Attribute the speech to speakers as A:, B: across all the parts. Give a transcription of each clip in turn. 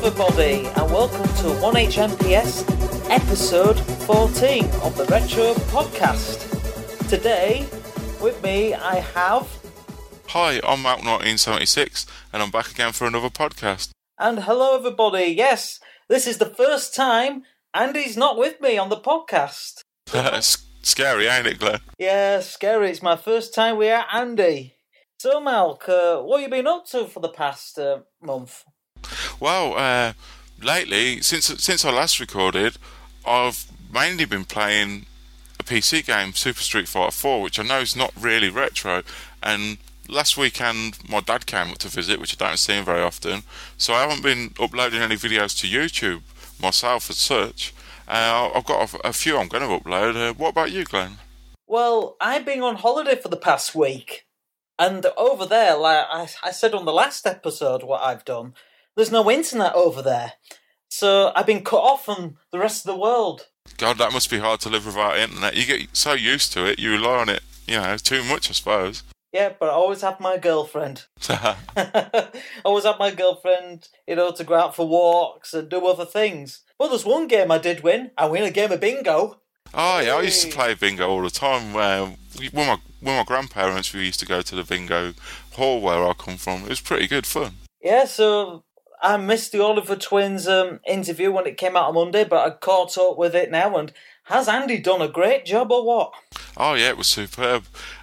A: everybody, and welcome to 1HMPS episode 14 of the Retro Podcast. Today, with me, I have...
B: Hi, I'm Malk1976, and I'm back again for another podcast.
A: And hello everybody, yes, this is the first time Andy's not with me on the podcast.
B: Scary, ain't it, Glenn?
A: Yeah, scary, it's my first time with Andy. So Malk, what have you been up to for the past month?
B: Well, lately, since I last recorded, I've mainly been playing a PC game, Super Street Fighter 4, which I know is not really retro, and last weekend my dad came up to visit, which I don't see him very often, so I haven't been uploading any videos to YouTube myself as such. I've got a few I'm going to upload. What about you, Glenn?
A: Well, I've been on holiday for the past week, and over there, like I said on the last episode what I've done, there's no internet over there. So I've been cut off from the rest of the world.
B: God, that must be hard to live without internet. You get so used to it, you rely on it, too much, I suppose.
A: Yeah, but I always have my girlfriend. I always have my girlfriend, to go out for walks and do other things. Well, there's one game I did win. I win a game of bingo.
B: Oh, yeah, I used to play bingo all the time. With my grandparents, we used to go to the bingo hall where I come from. It was pretty good fun.
A: Yeah, so I missed the Oliver Twins interview when it came out on Monday, but I caught up with it now. And has Andy done a great job or what?
B: Oh, yeah, it was superb.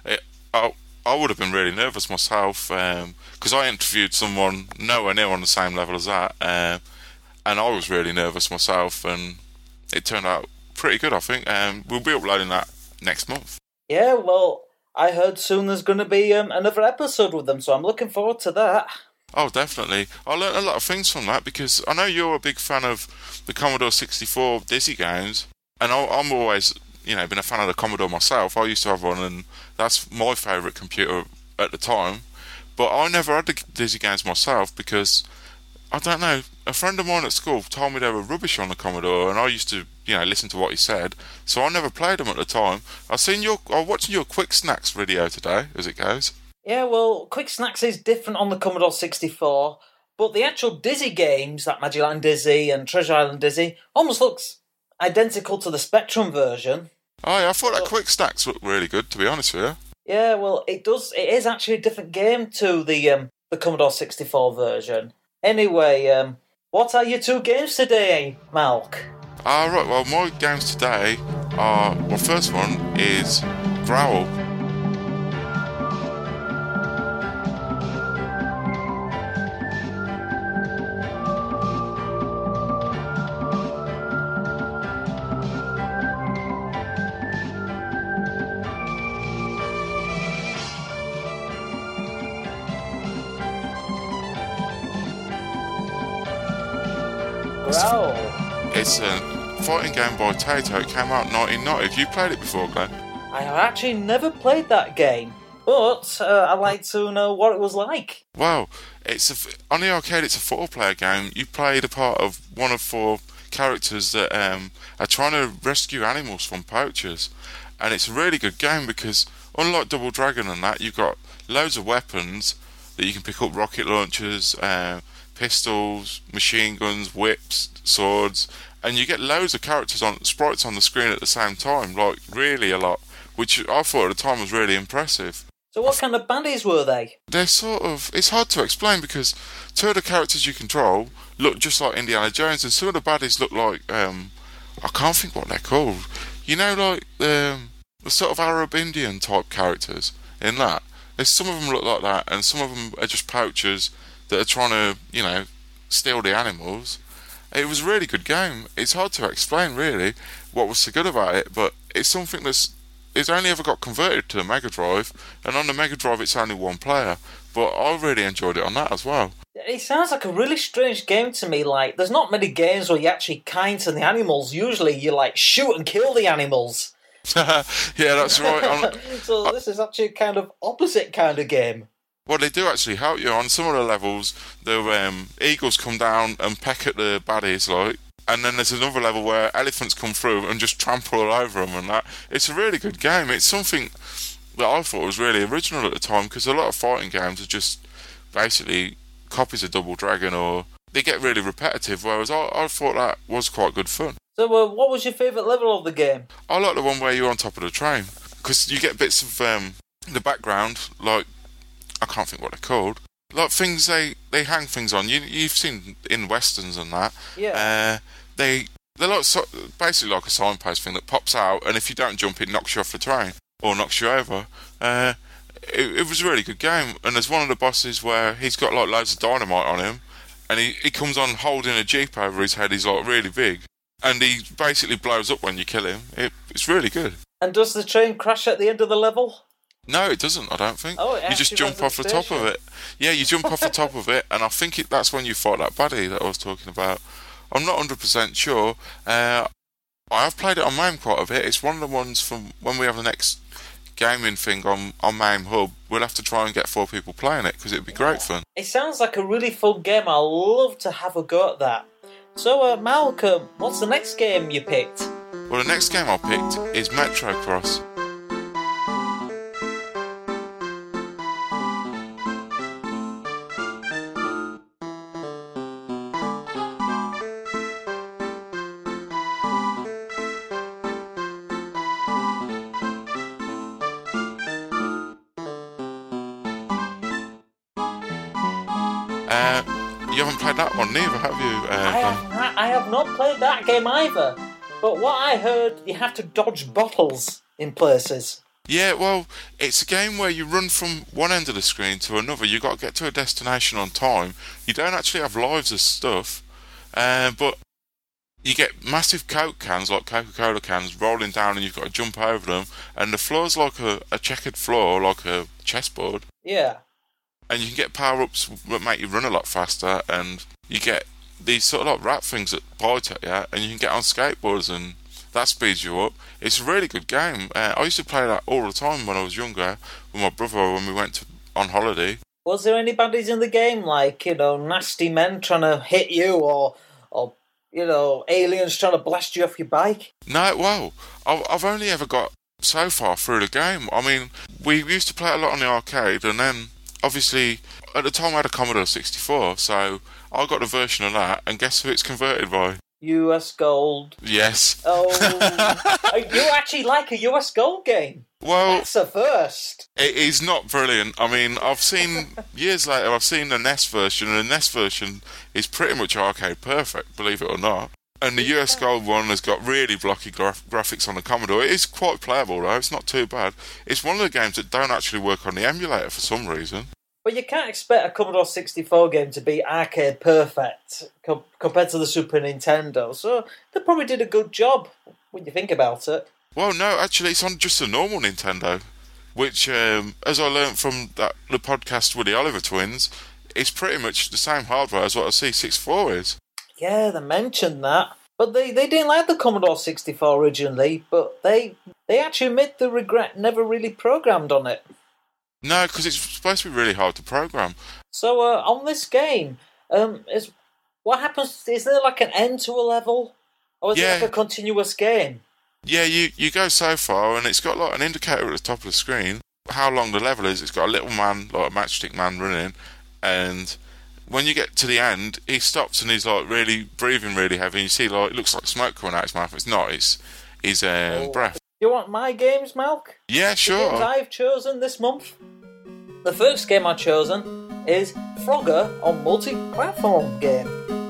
B: I would have been really nervous myself because I interviewed someone nowhere near on the same level as that, and I was really nervous myself, and it turned out pretty good, I think. We'll be uploading that next month. Yeah,
A: well, I heard soon there's going to be another episode with them, so I'm looking forward to that.
B: Oh, definitely. I learned a lot of things from that because I know you're a big fan of the Commodore 64 Dizzy games, and I'm always, been a fan of the Commodore myself. I used to have one, and that's my favourite computer at the time. But I never had the Dizzy games myself because, I don't know, a friend of mine at school told me they were rubbish on the Commodore, and I used to, listen to what he said. So I never played them at the time. I was watching your Quick Snacks video today, as it goes.
A: Yeah, well, Quick Snacks is different on the Commodore 64, but the actual Dizzy games, like Magic Land Dizzy and Treasure Island Dizzy, almost looks identical to the Spectrum version.
B: Oh, yeah, I thought that Quick Snacks looked really good, to be honest with you.
A: Yeah, well, it does. It is actually a different game to the Commodore 64 version. Anyway, what are your two games today, Malk?
B: Right, well, my games today are... Well, first one is Growl. It's a fighting game by Taito. It came out in 1990. Have you played it before, Glenn?
A: I have actually never played that game, but I'd like to know what it was like.
B: Well, on the arcade, it's a 4-player game. You play the part of one of 4 characters that are trying to rescue animals from poachers. And it's a really good game because, unlike Double Dragon and that, you've got loads of weapons that you can pick up: rocket launchers, pistols, machine guns, whips, swords, and you get loads of sprites on the screen at the same time, like really a lot, which I thought at the time was really impressive.
A: So what kind of baddies were they?
B: They're it's hard to explain because 2 of the characters you control look just like Indiana Jones, and some of the baddies look like, I can't think what they're called. Like the sort of Arab Indian type characters in that. Some of them look like that, and some of them are just poachers that are trying to, steal the animals. It was a really good game. It's hard to explain, really, what was so good about it, but it's something it's only ever got converted to the Mega Drive, and on the Mega Drive it's only 1 player, but I really enjoyed it on that as well.
A: It sounds like a really strange game to me. Like, there's not many games where you actually kind to the animals. Usually you, shoot and kill the animals.
B: Yeah, that's right.
A: So this is actually a kind of opposite kind of game.
B: Well, they do actually help you. On some of the levels, the eagles come down and peck at the baddies, and then there's another level where elephants come through and just trample all over them and that. It's a really good game. It's something that I thought was really original at the time, because a lot of fighting games are just basically copies of Double Dragon or they get really repetitive, whereas I thought that was quite good fun.
A: So, what was your favourite level of the game?
B: I like the one where you're on top of the train, because you get bits of the background, like, I can't think what they're called, like things they hang things on. You've seen in westerns and that.
A: Yeah.
B: They're like basically like a signpost thing that pops out, and if you don't jump, it knocks you off the train or knocks you over. It was a really good game, and there's one of the bosses where he's got like loads of dynamite on him, and he comes on holding a jeep over his head. He's like really big, and he basically blows up when you kill him. It's really good.
A: And does the train crash at the end of the level?
B: No, it doesn't, I don't think.
A: Oh,
B: you just jump off the top of it. Yeah, you jump off the top of it, and I think that's when you fight that baddie that I was talking about. I'm not 100% sure. I have played it on MAME quite a bit. It's one of the ones from when we have the next gaming thing on MAME Hub. We'll have to try and get 4 people playing it, because it'd be great fun.
A: It sounds like a really fun game. I'd love to have a go at that. So, Malcolm, what's the next game you picked?
B: Well, the next game I picked is Metro Cross. You haven't played that one neither, have you?
A: I have not played that game either. But what I heard, you have to dodge bottles in places.
B: Yeah, well, it's a game where you run from one end of the screen to another. You've got to get to a destination on time. You don't actually have lives as stuff, but you get massive Coke cans, like Coca-Cola cans, rolling down, and you've got to jump over them. And the floor's like a checkered floor, like a chessboard.
A: Yeah.
B: And you can get power-ups that make you run a lot faster, and you get these sort of like rat things that bite at you, and you can get on skateboards, and that speeds you up. It's a really good game. I used to play that all the time when I was younger with my brother when we went on holiday.
A: Was there any baddies in the game, like, nasty men trying to hit you, or aliens trying to blast you off your bike?
B: No, well, I've only ever got so far through the game. I mean, we used to play a lot on the arcade, and then obviously, at the time I had a Commodore 64, so I got a version of that, and guess who it's converted by?
A: US Gold.
B: Yes.
A: Oh, you actually like a US Gold game?
B: Well,
A: that's a first.
B: It is not brilliant. I mean, I've seen, years later, I've seen the NES version, and the NES version is pretty much arcade perfect, believe it or not. And the US Gold one has got really blocky graphics on the Commodore. It is quite playable, though. It's not too bad. It's one of the games that don't actually work on the emulator for some reason.
A: But you can't expect a Commodore 64 game to be arcade perfect compared to the Super Nintendo. So they probably did a good job when you think about it.
B: Well, no, actually, it's on just a normal Nintendo, which, as I learnt from the podcast with the Oliver twins, is pretty much the same hardware as what a C64 is.
A: Yeah, they mentioned that. But they didn't like the Commodore 64 originally, but they actually admit the regret never really programmed on it.
B: No, because it's supposed to be really hard to program.
A: So, on this game, what happens? Is there like an end to a level? Or is it like a continuous game?
B: Yeah, you go so far, and it's got like an indicator at the top of the screen, how long the level is. It's got a little man, like a matchstick man running, and when you get to the end, he stops and he's like really breathing really heavy, and you see like it looks like smoke coming out his mouth. It's not, it's his breath.
A: You want my games, Malk?
B: Yeah, sure.
A: The games I've chosen this month? The first game I've chosen is Frogger on multi-platform game.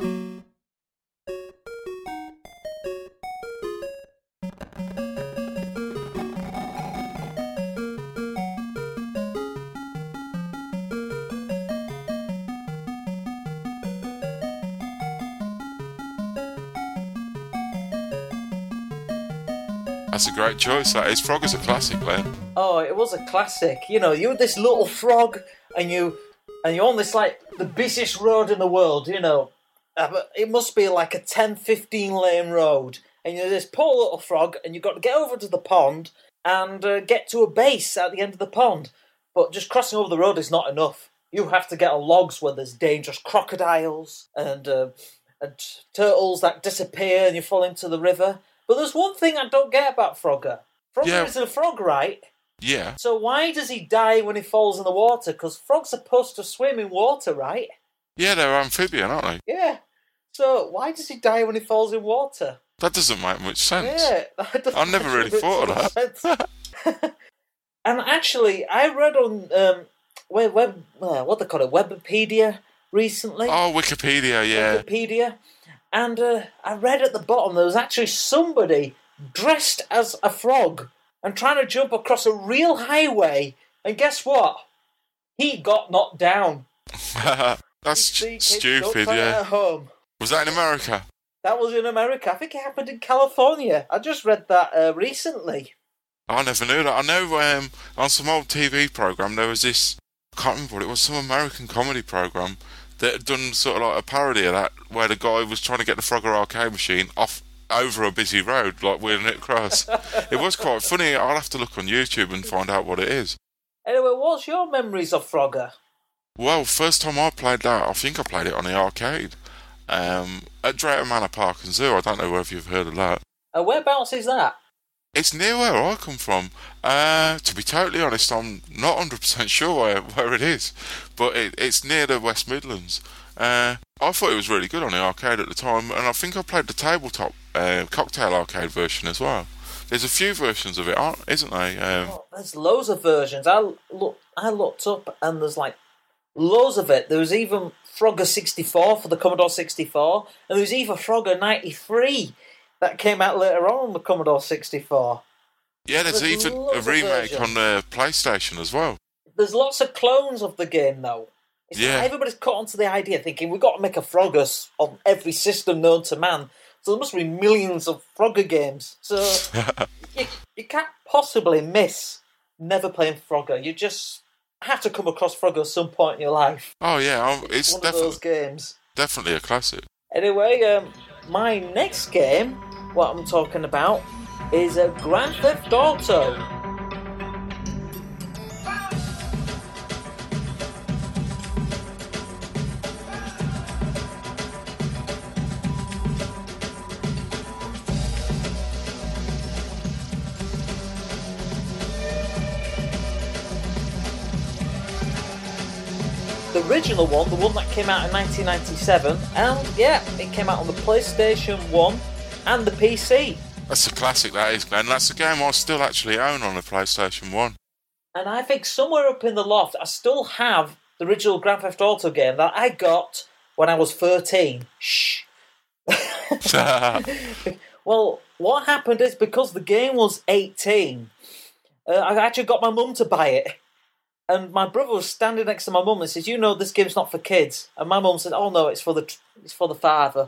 B: That's a great choice, that is. Frogger's a classic, Len.
A: Oh, it was a classic. You're this little frog, and you're on this, like, the busiest road in the world, But it must be like a 10-15 lane road. And you're this poor little frog, and you've got to get over to the pond and get to a base at the end of the pond. But just crossing over the road is not enough. You have to get on logs where there's dangerous crocodiles and turtles that disappear and you fall into the river. But there's one thing I don't get about Frogger. Frogger is a frog, right?
B: Yeah.
A: So why does he die when he falls in the water? Because frogs are supposed to swim in water, right?
B: Yeah, they're amphibian, aren't they?
A: Yeah. So why does he die when he falls in water?
B: That doesn't make much sense.
A: Yeah, that doesn't
B: I never really
A: actually make
B: thought of
A: some
B: that.
A: sense. And actually, I read on what they call it, Wikipedia recently.
B: Oh, Wikipedia, yeah.
A: Wikipedia, and I read at the bottom there was actually somebody dressed as a frog and trying to jump across a real highway. And guess what? He got knocked down.
B: That's
A: Don't
B: stupid,
A: try it
B: yeah.
A: at home.
B: Was that in America?
A: That was in America. I think it happened in California. I just read that recently.
B: I never knew that. I know on some old TV program there was this. I can't remember what it was. Some American comedy program that had done sort of like a parody of that, where the guy was trying to get the Frogger arcade machine off over a busy road, like wheeling it across. It was quite funny. I'll have to look on YouTube and find out what it is.
A: Anyway, what's your memories of Frogger?
B: Well, first time I played that, I think I played it on the arcade at Drayton Manor Park and Zoo. I don't know whether you've heard of that.
A: Whereabouts is that?
B: It's near where I come from. To be totally honest, I'm not 100% sure where it is, but it's near the West Midlands. I thought it was really good on the arcade at the time, and I think I played the tabletop cocktail arcade version as well. There's a few versions of it, isn't there?
A: There's loads of versions. I looked up, and there's like loads of it. There was even Frogger 64 for the Commodore 64, and there was even Frogger 93 that came out later on the Commodore 64.
B: Yeah, there's even a remake on the PlayStation as well.
A: There's lots of clones of the game, though. It's like everybody's caught onto the idea, thinking we've got to make a Frogger on every system known to man. So there must be millions of Frogger games. So you can't possibly miss never playing Frogger. You just have to come across Frogger at some point in your life.
B: Oh yeah, it's
A: one of those games.
B: Definitely a classic.
A: Anyway, my next game, what I'm talking about, is Grand Theft Auto. The original one, the one that came out in 1997, and yeah, it came out on the PlayStation 1 and the PC.
B: That's a classic, that is, Glenn. That's a game I still actually own on the PlayStation 1.
A: And I think somewhere up in the loft, I still have the original Grand Theft Auto game that I got when I was 13. Shh. Well, what happened is because the game was 18, I actually got my mum to buy it. And my brother was standing next to my mum and says, "You know, this game's not for kids." And my mum said, "Oh no, it's for the father."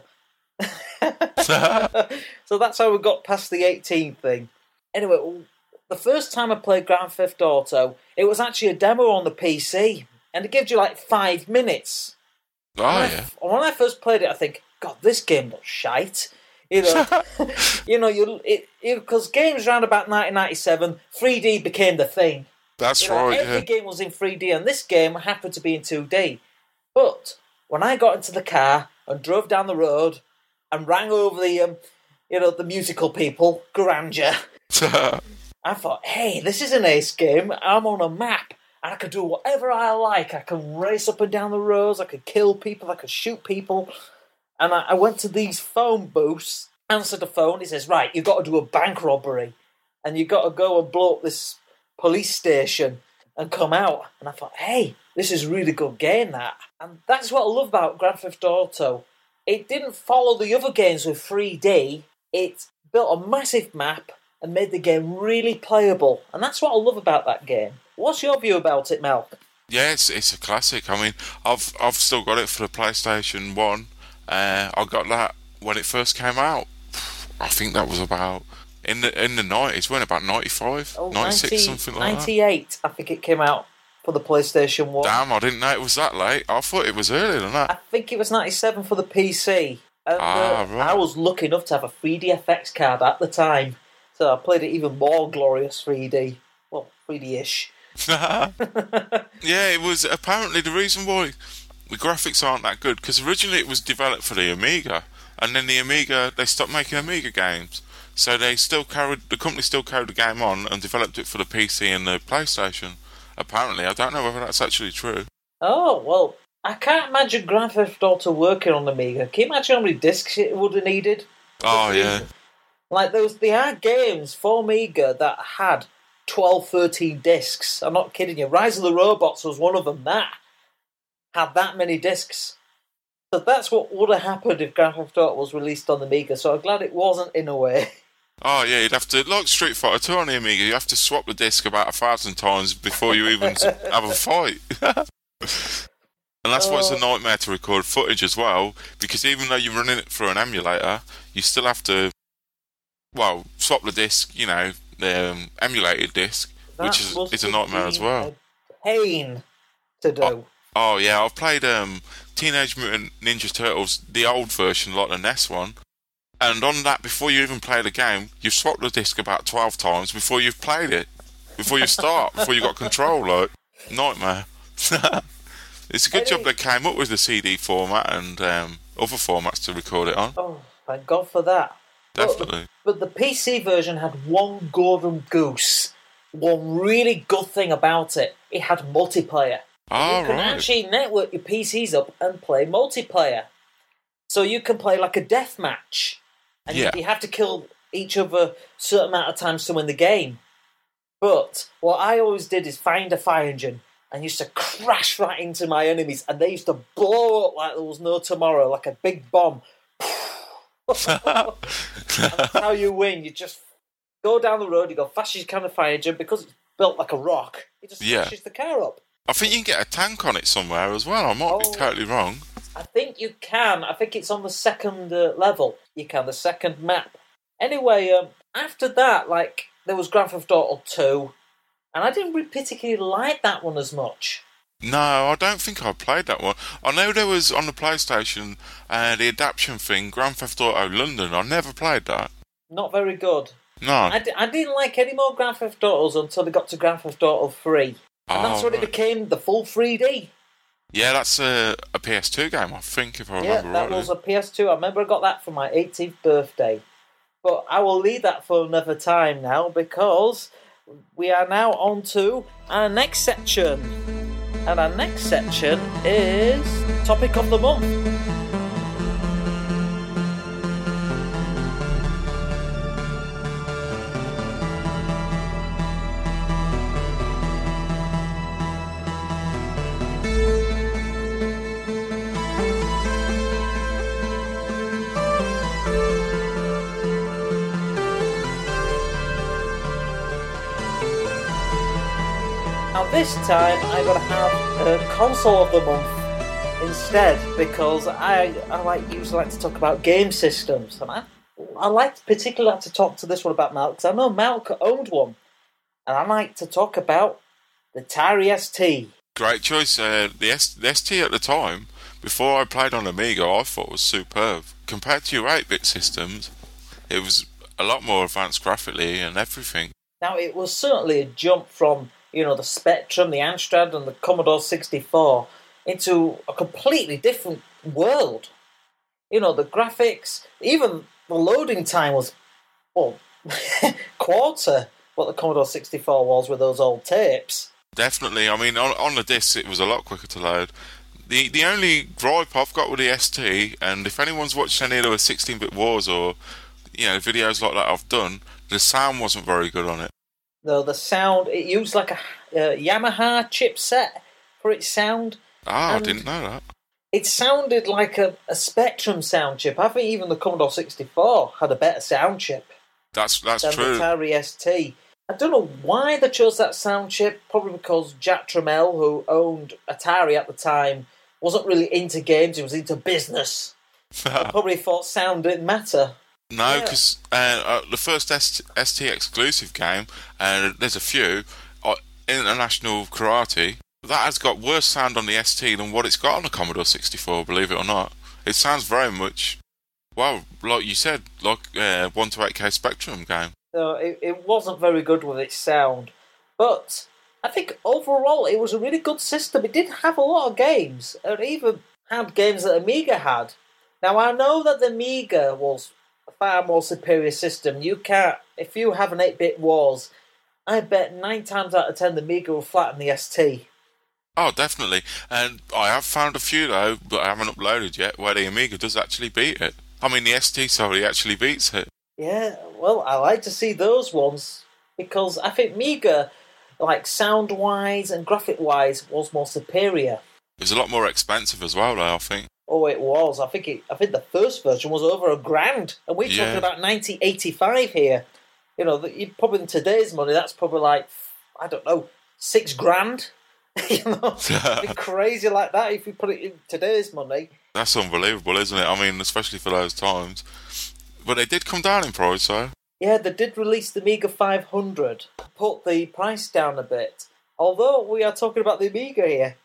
A: So that's how we got past the 18 thing. Anyway, the first time I played Grand Theft Auto, it was actually a demo on the PC, and it gives you like 5 minutes. When I first played it, I think, God, this game looks shite. You know, because games around about 1997, 3D became the thing.
B: That's right.
A: Every game was in 3D, and this game happened to be in 2D. But when I got into the car and drove down the road and rang over the musical people, Grandeur, I thought, hey, this is an ace game. I'm on a map, and I can do whatever I like. I can race up and down the roads. I could kill people. I could shoot people. And I went to these phone booths, answered the phone. He says, right, you've got to do a bank robbery, and you've got to go and blow up this police station and come out. And I thought, hey, this is a really good game, that. And that's what I love about Grand Theft Auto. It didn't follow the other games with 3D. It built a massive map and made the game really playable. And that's what I love about that game. What's your view about it, Mel?
B: Yeah, it's a classic. I mean, I've still got it for the PlayStation 1. I got that when it first came out. I think that was about in the 90s, when about 95, 96, something like
A: 98, I think it came out for the PlayStation 1.
B: Damn, I didn't know it was that late. I thought it was earlier than that.
A: I think it was 97 for the PC. And,
B: right.
A: I was lucky enough to have a 3DFX card at the time, so I played it even more glorious 3D. Well, 3D-ish.
B: Yeah, it was apparently the reason why the graphics aren't that good, because originally it was developed for the Amiga, and then the Amiga, they stopped making Amiga games. So the company still carried the game on and developed it for the PC and the PlayStation. Apparently, I don't know whether that's actually true.
A: Oh, well, I can't imagine Grand Theft Auto working on Amiga. Can you imagine how many discs it would have needed?
B: Oh, yeah.
A: Like, there are games for Amiga that had 12, 13 discs. I'm not kidding you. Rise of the Robots was one of them. That had that many discs. So that's what would have happened if Grand Theft Auto was released on the Amiga. So I'm glad it wasn't, in a way.
B: Oh, yeah, you'd have to, like Street Fighter 2 on the Amiga, you have to swap the disc about 1,000 times before you even have a fight. And that's why it's a nightmare to record footage as well, because even though you're running it through an emulator, you still have to, swap the disc, the emulated disc, which is a nightmare as well.
A: Pain to do.
B: Oh yeah, I've played Teenage Mutant Ninja Turtles, the old version, like the NES one, and on that, before you even play the game, you've swapped the disc about 12 times before you've played it, before you got control, like, nightmare. It's a good job they came up with the CD format and other formats to record it on.
A: Oh, thank God for that.
B: Definitely.
A: But the PC version had one golden goose. One really good thing about it. It had multiplayer.
B: Oh,
A: you can actually network your PCs up and play multiplayer. So you can play like a death match. And you have to kill each other a certain amount of times to win the game. But what I always did is find a fire engine and used to crash right into my enemies, and they used to blow up like there was no tomorrow, like a big bomb. And that's how you win. You just go down the road, you go fast as you can the fire engine, because it's built like a rock, it just smashes the car up.
B: I think you can get a tank on it somewhere as well. I might be totally wrong.
A: I think you can. I think it's on the second level. You can, the second map. Anyway, after that, there was Grand Theft Auto 2, and I didn't really particularly like that one as much.
B: No, I don't think I played that one. I know there was on the PlayStation the adaptation thing, Grand Theft Auto London. I never played that.
A: Not very good.
B: No.
A: I didn't like any more Grand Theft Autos until they got to Grand Theft Auto 3. And that's when it became the full 3D.
B: Yeah, that's a PS2 game, I think, if I remember
A: right. Yeah, that was a PS2. I remember I got that for my 18th birthday. But I will leave that for another time now, because we are now on to our next section. And our next section is Topic of the Month. Now this time I'm going to have a console of the month instead, because I usually like to talk about game systems, and I like particularly to talk to this one about Malk, because I know Malk owned one, and I like to talk about the Atari ST.
B: Great choice. The ST at the time, before I played on Amiga, I thought was superb. Compared to your 8-bit systems, it was a lot more advanced graphically and everything.
A: Now, it was certainly a jump from the Spectrum, the Amstrad, and the Commodore 64 into a completely different world. The graphics, even the loading time was, quarter what the Commodore 64 was with those old tapes.
B: Definitely. I mean, on the discs, it was a lot quicker to load. The only gripe I've got with the ST, and if anyone's watched any of the 16-bit wars or, videos like that I've done, the sound wasn't very good on it.
A: No, the sound, it used like a Yamaha chipset for its sound.
B: I didn't know that.
A: It sounded like a Spectrum sound chip. I think even the Commodore 64 had a better sound chip.
B: That's
A: than
B: true.
A: The Atari ST. I don't know why they chose that sound chip, probably because Jack Tramiel, who owned Atari at the time, wasn't really into games, he was into business. I probably thought sound didn't matter.
B: No, because the first ST exclusive game, and there's a few, International Karate, that has got worse sound on the ST than what it's got on the Commodore 64, believe it or not. It sounds very much, like you said, like 1 to 8K Spectrum game.
A: No, it wasn't very good with its sound. But I think overall it was a really good system. It did have a lot of games. It even had games that Amiga had. Now, I know that the Amiga was a far more superior system. If you have an 8-bit wars, I bet 9 times out of 10 the Amiga will flatten the ST.
B: Oh, definitely. And I have found a few though, but I haven't uploaded yet, where the Amiga does actually beat it. I mean, the ST, sorry, actually beats it.
A: Yeah, well, I like to see those ones because I think Amiga, like sound-wise and graphic-wise, was more superior.
B: It was a lot more expensive as well, though, I think.
A: Oh, it was. I think the first version was over £1,000, and we're talking about 1985 here. You know, probably in today's money, that's probably like, I don't know, £6,000. You know, it'd be crazy like that if you put it in today's money.
B: That's unbelievable, isn't it? I mean, especially for those times. But they did come down in price, though.
A: Yeah, they did release the Amiga 500, put the price down a bit. Although we are talking about the Amiga here.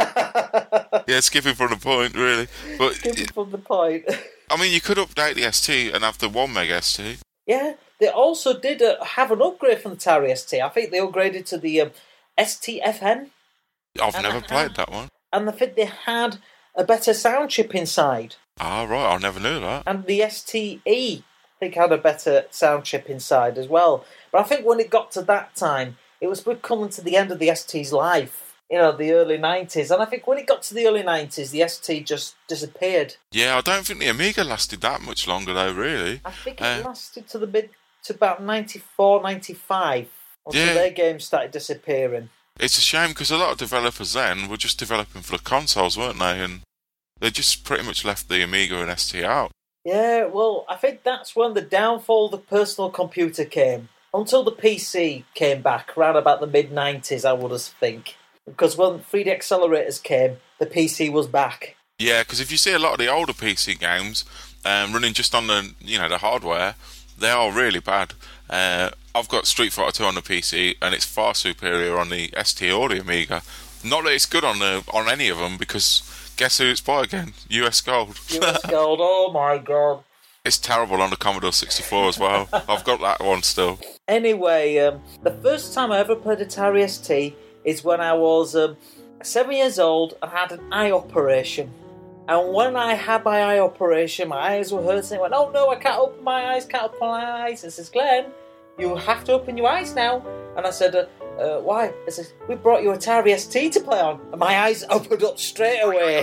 B: Yeah, skipping from the point, really. But
A: skipping from the point.
B: I mean, you could update the ST and have the 1 meg ST.
A: Yeah, they also did have an upgrade from the Atari ST. I think they upgraded to the STFN.
B: I've never played that one.
A: And I think they had a better sound chip inside.
B: Ah, right, I never knew that.
A: And the STE, I think, had a better sound chip inside as well. But I think when it got to that time, it was coming to the end of the ST's life. You know, the early 90s. And I think when it got to the early 90s, the ST just disappeared.
B: Yeah, I don't think the Amiga lasted that much longer, though, really.
A: I think it lasted to about 94, 95. Until their games started disappearing.
B: It's a shame because a lot of developers then were just developing for the consoles, weren't they? And they just pretty much left the Amiga and ST out.
A: Yeah, well, I think that's when the downfall of the personal computer came. Until the PC came back, around about the mid-90s, I would think. Because when 3D accelerators came, the PC was back.
B: Yeah, because if you see a lot of the older PC games running just on the hardware, they are really bad. I've got Street Fighter 2 on the PC, and it's far superior on the ST or the Amiga. Not that it's good on any of them, because guess who it's by again? US Gold.
A: US Gold, oh my god.
B: It's terrible on the Commodore 64 as well. I've got that one still.
A: Anyway, the first time I ever played Atari ST is when I was 7 years old and had an eye operation. And when I had my eye operation, my eyes were hurting. I went, oh no, I can't open my eyes, I says, Glenn, you have to open your eyes now. And I said, why? I said, we brought you Atari ST to play on. And my eyes opened up straight away.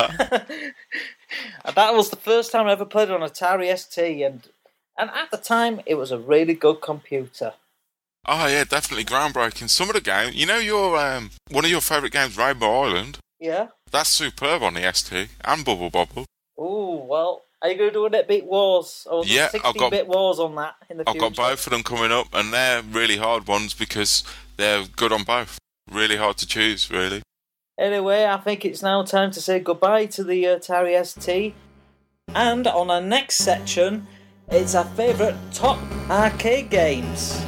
A: And that was the first time I ever played on Atari ST. And at the time, it was a really good computer.
B: Oh yeah, definitely groundbreaking. Some of the games, you know your one of your favourite games, Rainbow Island?
A: Yeah.
B: That's superb on the ST, and Bubble Bobble.
A: Oh, well, are you going to do an 8-bit Wars? Or
B: yeah,
A: 16-bit Wars on that in the future?
B: I've got both of them coming up, and they're really hard ones because they're good on both. Really hard to choose, really.
A: Anyway, I think it's now time to say goodbye to the Atari ST. And on our next section, it's our favourite top arcade games.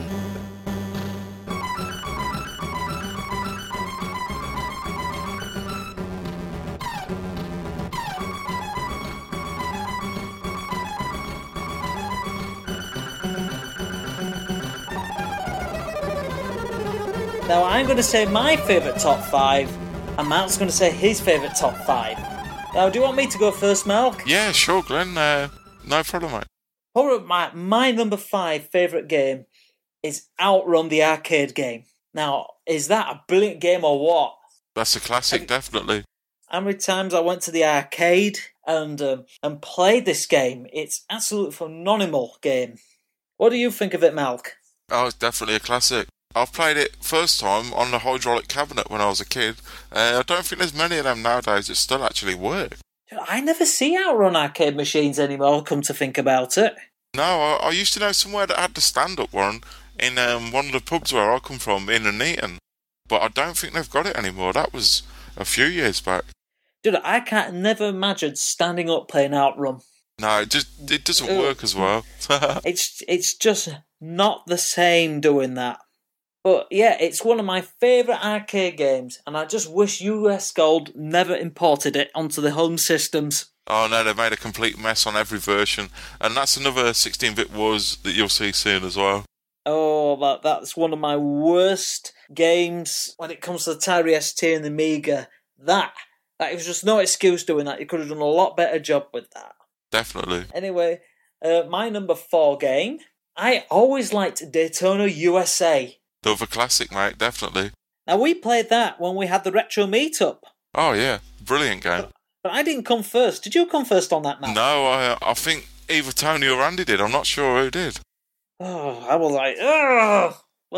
A: Now I'm going to say my favourite top 5, and Malk's going to say his favourite top 5. Now, do you want me to go first, Malk?
B: Yeah, sure, Glenn. No problem, mate.
A: Probably my number 5 favourite game is Outrun, the arcade game. Now, is that a brilliant game or what?
B: That's a classic, definitely.
A: How many times I went to the arcade and played this game? It's absolutely phenomenal game. What do you think of it, Malk?
B: Oh, it's definitely a classic. I've played it first time on the hydraulic cabinet when I was a kid. I don't think there's many of them nowadays that still actually work.
A: I never see Outrun arcade machines anymore, come to think about it.
B: No, I used to know somewhere that had the stand-up one in one of the pubs where I come from, in Nuneaton. But I don't think they've got it anymore. That was a few years back.
A: Dude, I can't never imagine standing up playing Outrun.
B: No, it doesn't work as well.
A: It's just not the same doing that. But yeah, it's one of my favourite arcade games, and I just wish US Gold never imported it onto the home systems.
B: Oh no, they made a complete mess on every version, and that's another 16-bit Wars that you'll see soon as well.
A: Oh, that's one of my worst games when it comes to the Atari ST and the Amiga. That was just no excuse doing that. You could have done a lot better job with that.
B: Definitely.
A: Anyway, my number 4 game, I always liked Daytona USA.
B: Another classic, mate, definitely.
A: Now, we played that when we had the retro meetup.
B: Oh, yeah. Brilliant game.
A: But I didn't come first. Did you come first on that map?
B: No, I think either Tony or Andy did. I'm not sure who did.
A: Oh, I was like, ugh!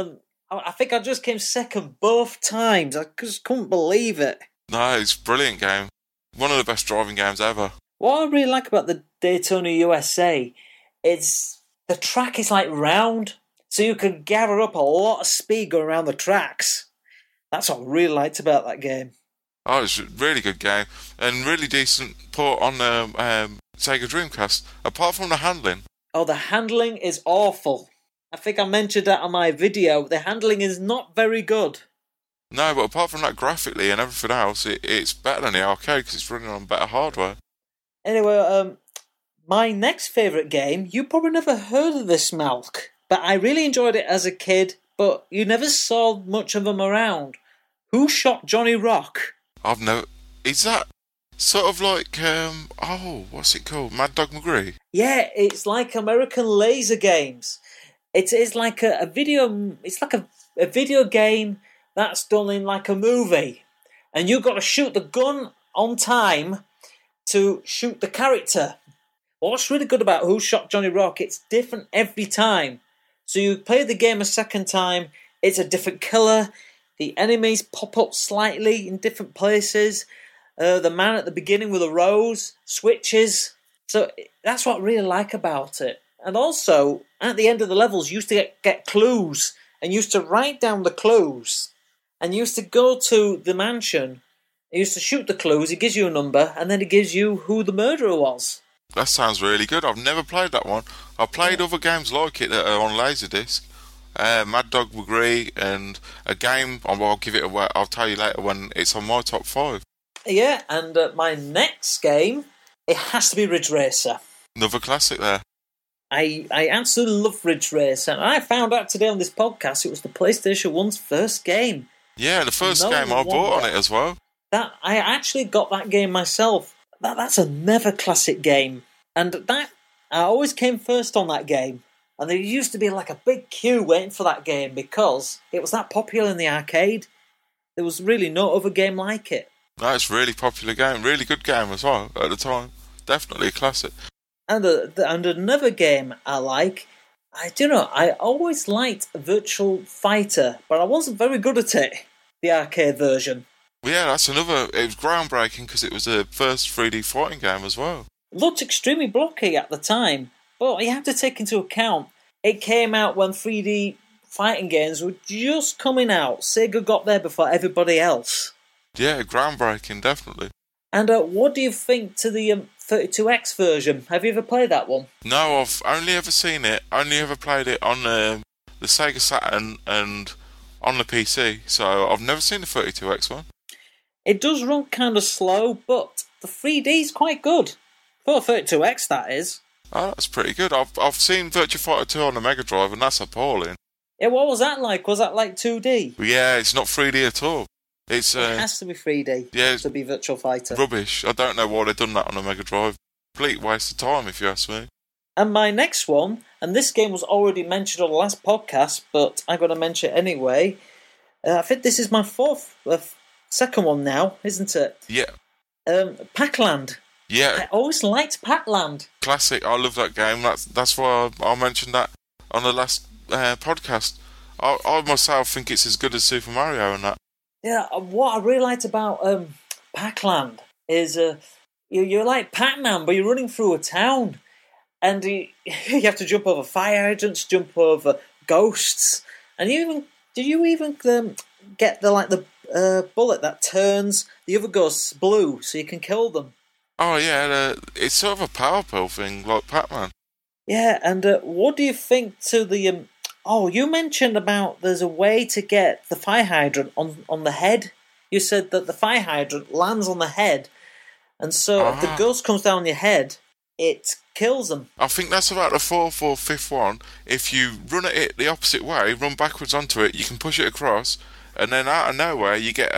A: I think I just came second both times. I just couldn't believe it.
B: No, it's a brilliant game. One of the best driving games ever.
A: What I really like about the Daytona USA is the track is like round, so you can gather up a lot of speed going around the tracks. That's what I really liked about that game.
B: Oh, it's a really good game and really decent port on the Sega Dreamcast. Apart from the handling.
A: Oh, the handling is awful. I think I mentioned that on my video. The handling is not very good.
B: No, but apart from that, graphically and everything else, it's better than the arcade because it's running on better hardware.
A: Anyway, my next favourite game, you probably never heard of this, Malk, but I really enjoyed it as a kid, but you never saw much of them around. Who Shot Johnny Rock?
B: I've never... Is that sort of like, what's it called? Mad Dog McGree?
A: Yeah, it's like American Laser Games. It is like a video... It's like a video game that's done in like a movie. And you've got to shoot the gun on time to shoot the character. What's really good about Who Shot Johnny Rock, it's different every time. So you play the game a second time, it's a different killer. The enemies pop up slightly in different places. The man at the beginning with a rose switches. So that's what I really like about it. And also, at the end of the levels, you used to get clues. And you used to write down the clues. And you used to go to the mansion. You used to shoot the clues. It gives you a number. And then it gives you who the murderer was.
B: That sounds really good. I've never played that one. I've played other games like it that are on Laserdisc. Mad Dog McGree and a game, I'll give it away, I'll tell you later when it's on my top 5.
A: Yeah, and my next game, it has to be Ridge Racer.
B: Another classic there.
A: I absolutely love Ridge Racer, and I found out today on this podcast it was the PlayStation 1's first game.
B: Yeah, the first game I bought on it as well.
A: That I actually got that game myself. That's another classic game, and that I always came first on that game. And there used to be like a big queue waiting for that game because it was that popular in the arcade. There was really no other game like it.
B: That's a really popular game, really good game as well at the time. Definitely a classic.
A: And another game I like, I always liked Virtual Fighter, but I wasn't very good at it, the arcade version.
B: Yeah, that's another, it was groundbreaking because it was the first 3D fighting game as well.
A: It looked extremely blocky at the time. But you have to take into account, it came out when 3D fighting games were just coming out. Sega got there before everybody else.
B: Yeah, groundbreaking, definitely.
A: And what do you think to the 32X version? Have you ever played that one?
B: No, I've only ever seen it. Only ever played it on the Sega Saturn and on the PC. So I've never seen the 32X one.
A: It does run kind of slow, but the 3D's quite good. For 32X, that is.
B: Oh, that's pretty good. I've seen Virtua Fighter 2 on the Mega Drive, and that's appalling.
A: Yeah, what was that like? Was that like 2D?
B: Yeah, it's not 3D at all. It
A: has to be 3D to be Virtual Fighter.
B: Rubbish. I don't know why they've done that on the Mega Drive. Complete waste of time, if you ask me.
A: And my next one, and this game was already mentioned on the last podcast, but I'm going to mention it anyway. I think this is my second one now, isn't it?
B: Yeah.
A: Pac-Land.
B: Yeah.
A: I always liked Pac-Land.
B: Classic. I love that game. That's why I mentioned that on the last podcast. I myself think it's as good as Super Mario and that.
A: Yeah, what I really liked about Pac-Land is you're like Pac-Man, but you're running through a town. And you have to jump over fire hydrants, jump over ghosts. And do you even get the bullet that turns the other ghosts blue so you can kill them?
B: Oh, yeah, it's sort of a power pill thing, like Pac-Man.
A: Yeah, and what do you think to the... you mentioned about there's a way to get the fire hydrant on the head. You said that the fire hydrant lands on the head, and so if the ghost comes down your head, it kills them.
B: I think that's about the 4th or 5th one. If you run at it the opposite way, run backwards onto it, you can push it across, and then out of nowhere you get...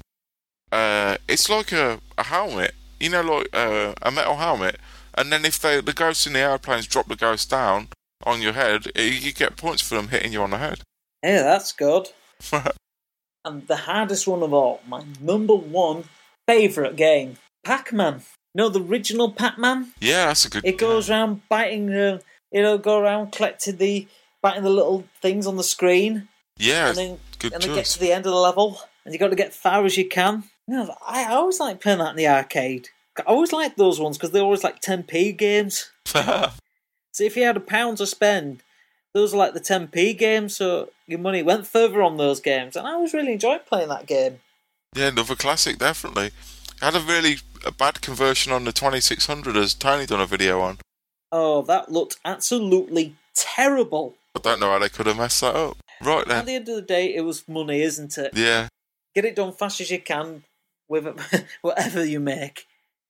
B: it's like a helmet. You know, like a metal helmet. And then if the ghosts in the airplanes drop the ghost down on your head, you get points for them hitting you on the head.
A: Yeah, that's good. And the hardest one of all, my number one favourite game, Pac-Man. You know the original Pac-Man?
B: Yeah, that's a good
A: It goes around biting, go around collecting biting the little things on the screen.
B: Yeah,
A: and then,
B: good
A: and
B: choice.
A: then get to the end of the level, and you got to get as far as you can. I always like playing that in the arcade. I always like those ones because they're always like 10p games. So if you had £1 to spend, those are like the 10p games, so your money went further on those games. And I always really enjoyed playing that game.
B: Yeah, another classic, definitely. I had a bad conversion on the 2600 as Tony done a video on.
A: Oh, that looked absolutely terrible.
B: I don't know how they could have messed that up. Right then.
A: At the end of the day, it was money, isn't it?
B: Yeah.
A: Get it done fast as you can with whatever you make.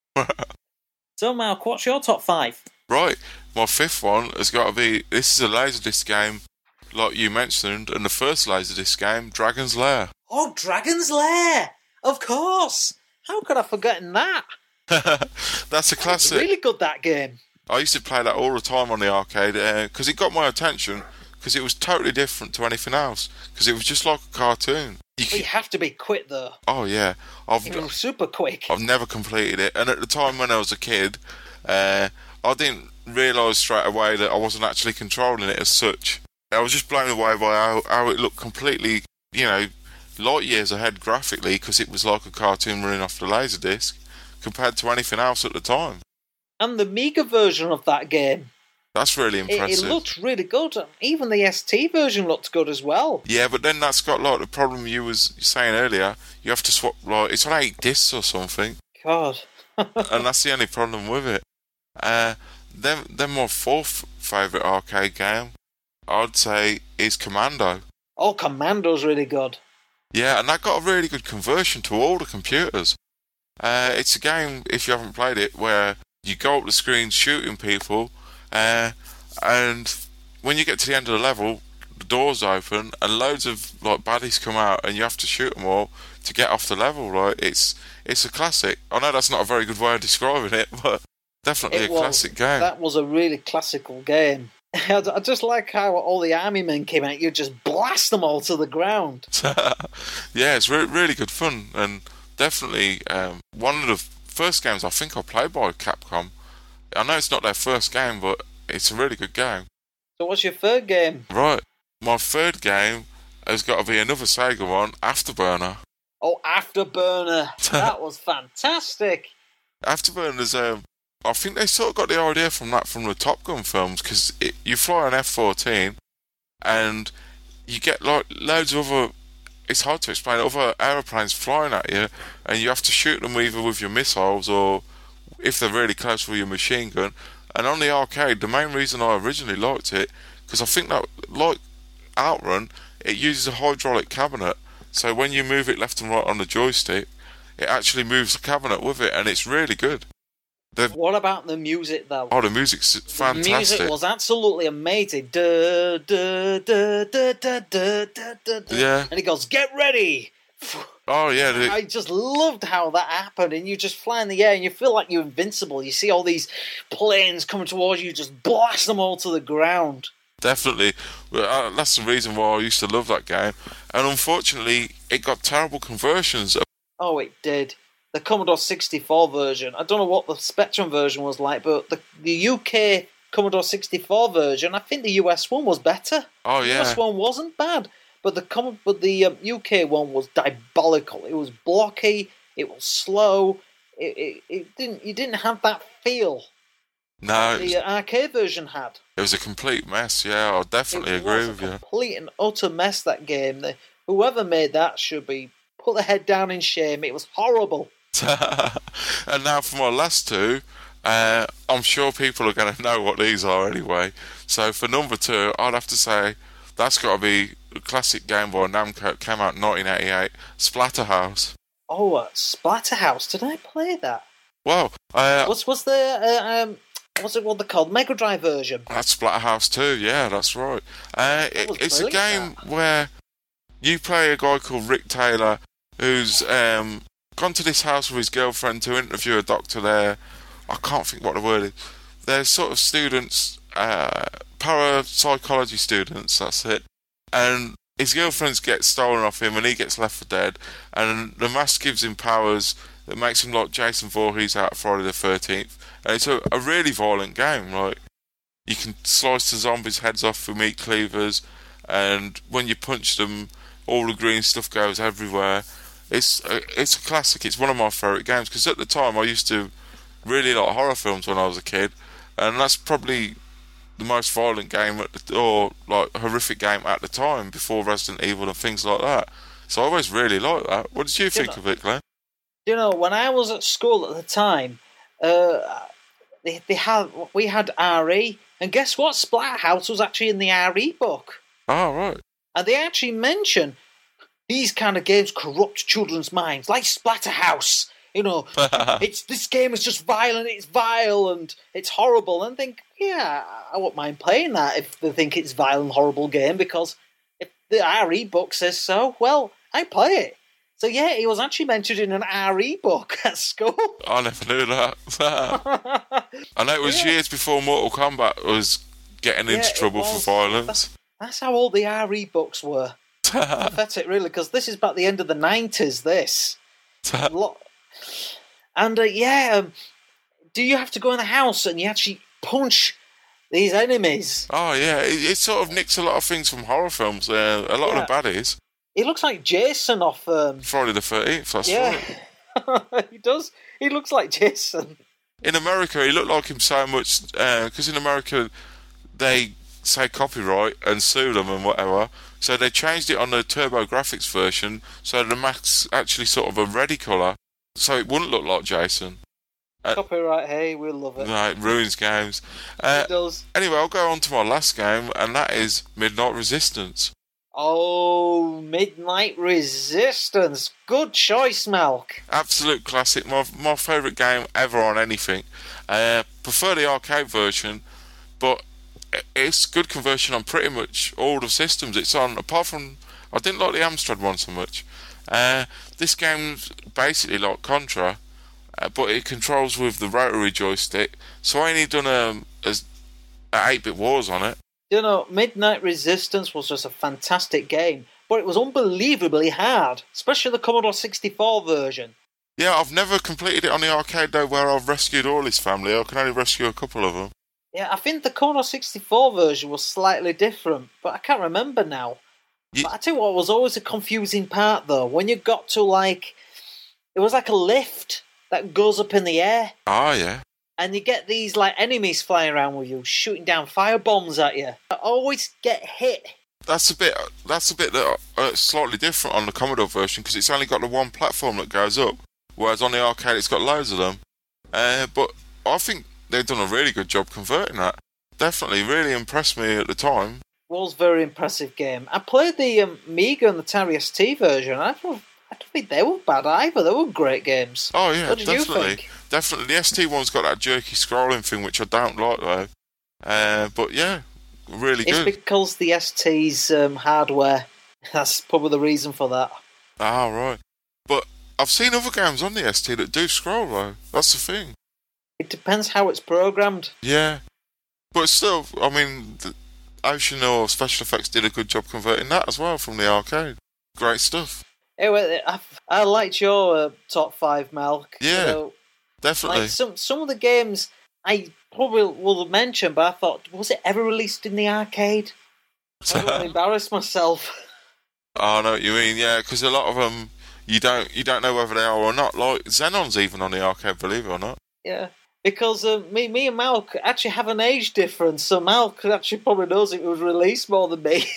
A: So, Mark, what's your top 5?
B: Right, my 5th one has got to be, this is a Laserdisc game, like you mentioned, and the first Laserdisc game, Dragon's Lair.
A: Oh, Dragon's Lair! Of course! How could I have forgotten that?
B: That's a classic.
A: Really good, that game.
B: I used to play that all the time on the arcade, because it got my attention, because it was totally different to anything else, because it was just like a cartoon.
A: You have to be quick, though.
B: Oh, yeah.
A: It was super quick.
B: I've never completed it, and at the time when I was a kid, I didn't realise straight away that I wasn't actually controlling it as such. I was just blown away by how it looked completely, light years ahead graphically, because it was like a cartoon running off the Laserdisc, compared to anything else at the time.
A: And the Amiga version of that game.
B: That's really impressive.
A: It looked really good. Even the ST version looked good as well.
B: Yeah, but then that's got like the problem you was saying earlier. You have to swap, it's on 8 discs or something.
A: God.
B: And that's the only problem with it. Then my 4th favourite arcade game, I'd say, is Commando.
A: Oh, Commando's really good.
B: Yeah, and that got a really good conversion to all the computers. It's a game, if you haven't played it, where you go up the screen shooting people, and when you get to the end of the level, the doors open and loads of baddies come out, and you have to shoot them all to get off the level. Right? It's a classic. I know that's not a very good way of describing it, but definitely classic game.
A: That was a really classical game. I just like how all the army men came out. You just blast them all to the ground.
B: Yeah, it's really good fun, and definitely one of the first games I think I played by Capcom. I know it's not their first game, but it's a really good game.
A: So what's your third game?
B: Right, my third game has got to be another Sega one, Afterburner.
A: Oh, Afterburner. That was fantastic.
B: Afterburner's, I think they sort of got the idea from the Top Gun films, because you fly an F-14 and you get loads of other, it's hard to explain, other aeroplanes flying at you, and you have to shoot them either with your missiles or, if they're really close, with your machine gun. And on the arcade, the main reason I originally liked it, because I think that, like Outrun, it uses a hydraulic cabinet, so when you move it left and right on the joystick, it actually moves the cabinet with it, and it's really good.
A: What about the music, though?
B: Oh, the music's fantastic.
A: The music was absolutely amazing. Da, da, da, da, da, da, da, da.
B: Yeah.
A: And it goes, get ready!
B: Oh, yeah.
A: I just loved how that happened, and you just fly in the air, and you feel like you're invincible. You see all these planes coming towards you, just blast them all to the ground.
B: Definitely. Well, that's the reason why I used to love that game. And unfortunately, it got terrible conversions.
A: Oh, it did. The Commodore 64 version, I don't know what the Spectrum version was like, but the UK Commodore 64 version, I think the US one was better.
B: Oh, yeah.
A: The US one wasn't bad, but the UK one was diabolical. It was blocky, it was slow, you didn't have that feel.
B: No.
A: The arcade version had.
B: It was a complete mess, yeah, I definitely agree with you.
A: It was a complete and utter mess, that game. Whoever made that should be put their head down in shame. It was horrible.
B: And now for my last two, I'm sure people are going to know what these are anyway. So for number 2, I'd have to say that's got to be a classic Game Boy Namco, came out in 1988, Splatterhouse.
A: Oh, Splatterhouse! Did I play that?
B: Well,
A: what's it called? Mega Drive version.
B: That's Splatterhouse 2. Yeah, that's right. It's a game where you play a guy called Rick Taylor, who's gone to this house with his girlfriend to interview a doctor there. I can't think what the word is. They're sort of students, parapsychology students, that's it. And his girlfriend gets stolen off him and he gets left for dead, and the mask gives him powers that makes him like Jason Voorhees out of Friday the 13th. And it's a really violent game. Like, you can slice the zombies' heads off with meat cleavers, and when you punch them, all the green stuff goes everywhere. It's a classic. It's one of my favourite games, because at the time I used to really like horror films when I was a kid, and that's probably the most violent game or like horrific game at the time, before Resident Evil and things like that. So I always really liked that. What did you think of it, Glenn?
A: You know, when I was at school at the time, we had RE, and guess what? Splatterhouse was actually in the RE book.
B: Oh, right.
A: And they actually mention these kind of games corrupt children's minds, like Splatterhouse. You know, this game is just violent, it's vile, and it's horrible. And think, yeah, I wouldn't mind playing that if they think it's a violent, horrible game, because if the RE book says so, well, I play it. So yeah, he was actually mentioned in an RE book at school.
B: I never knew that. I know it was years before Mortal Kombat was getting into trouble for violence.
A: That's how old the RE books were. Pathetic, really, because this is about the end of the 90s, this. And do you have to go in the house and you actually punch these enemies?
B: Oh yeah, it sort of nicks a lot of things from horror films. A lot of the baddies.
A: He looks like Jason off
B: Friday the 13th. That's right.
A: He does. He looks like Jason.
B: In America, he looked like him so much because in America they say copyright and sue them and whatever. So they changed it on the TurboGrafx version, so the mask's actually sort of a reddy colour, so it wouldn't look like Jason.
A: Copyright, hey, we'll love it.
B: No, it ruins games.
A: It does.
B: Anyway, I'll go on to my last game, and that is Midnight Resistance.
A: Oh, Midnight Resistance. Good choice, Malk.
B: Absolute classic. My favourite game ever on anything. Prefer the arcade version, but it's good conversion on pretty much all the systems it's on, apart from, I didn't like the Amstrad one so much. This game's basically like Contra, but it controls with the rotary joystick, so I only done a 8-bit Wars on it.
A: You know, Midnight Resistance was just a fantastic game, but it was unbelievably hard, especially the Commodore 64 version.
B: Yeah, I've never completed it on the arcade though, where I've rescued all his family. I can only rescue a couple of them.
A: Yeah, I think the Commodore 64 version was slightly different, but I can't remember now. But I tell you what was always a confusing part, though, when you got to, like, it was like a lift that goes up in the air.
B: Oh, yeah.
A: And you get these, like, enemies flying around with you, shooting down fire bombs at you. I always get hit.
B: That's a bit that's slightly different on the Commodore version, because it's only got the one platform that goes up, whereas on the arcade it's got loads of them. But I think they've done a really good job converting that. Definitely, really impressed me at the time.
A: It was a very impressive game. I played the Amiga and the Atari ST version. I don't think they were bad either. They were great games.
B: Oh yeah,
A: what did
B: definitely.
A: You think?
B: Definitely, the ST one's got that jerky scrolling thing, which I don't like though. But yeah, really good.
A: It's because the ST's hardware. That's probably the reason for that.
B: Ah, right. But I've seen other games on the ST that do scroll though. That's the thing.
A: It depends how it's programmed.
B: Yeah. But still, I mean, Ocean or Special Effects did a good job converting that as well from the arcade. Great stuff.
A: Anyway, I liked your top 5, Malk.
B: Yeah, definitely.
A: Like some of the games I probably will mention, but I thought, was it ever released in the arcade? I don't want to embarrass myself.
B: Oh, I know what you mean, yeah, because a lot of them, you don't know whether they are or not. Like, Xenon's even on the arcade, believe it or not.
A: Yeah. Because me and Malk actually have an age difference, so Malk actually probably knows it was released more than me.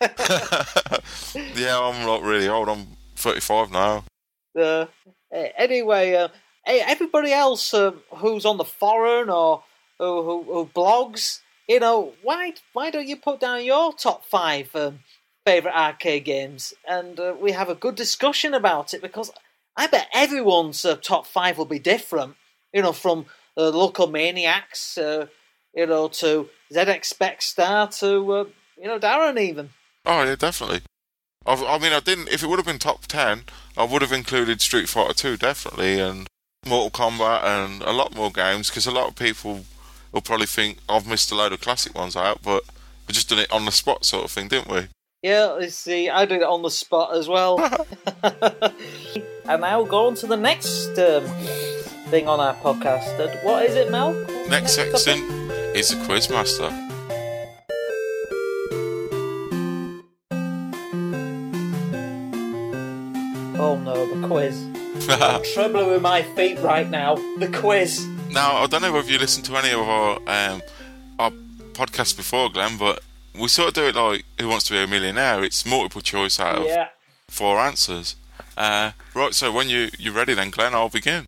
B: Yeah, I'm not really old. I'm 35 now.
A: Anyway, everybody else who's on the forum or who blogs, you know, why don't you put down your top 5 favourite arcade games, and we have a good discussion about it, because I bet everyone's top 5 will be different, you know, from Local Maniacs, to ZX Specstar, to, Darren even.
B: Oh, yeah, definitely. I mean, I didn't. If it would have been top 10, I would have included Street Fighter 2, definitely, and Mortal Kombat, and a lot more games, because a lot of people will probably think I've missed a load of classic ones out, but we just done it on the spot sort of thing, didn't we?
A: Yeah, let's see. I did it on the spot as well. And now we'll go on to the next thing on our podcast. And what is it, Mel?
B: Next section is the Quizmaster.
A: Oh no, the quiz. I'm trembling with my feet right now. The quiz.
B: Now, I don't know if you listened to any of our podcasts before, Glenn, but we sort of do it like Who Wants to Be a Millionaire. It's multiple choice out of 4 answers. Right, so when you're ready then, Glenn, I'll begin.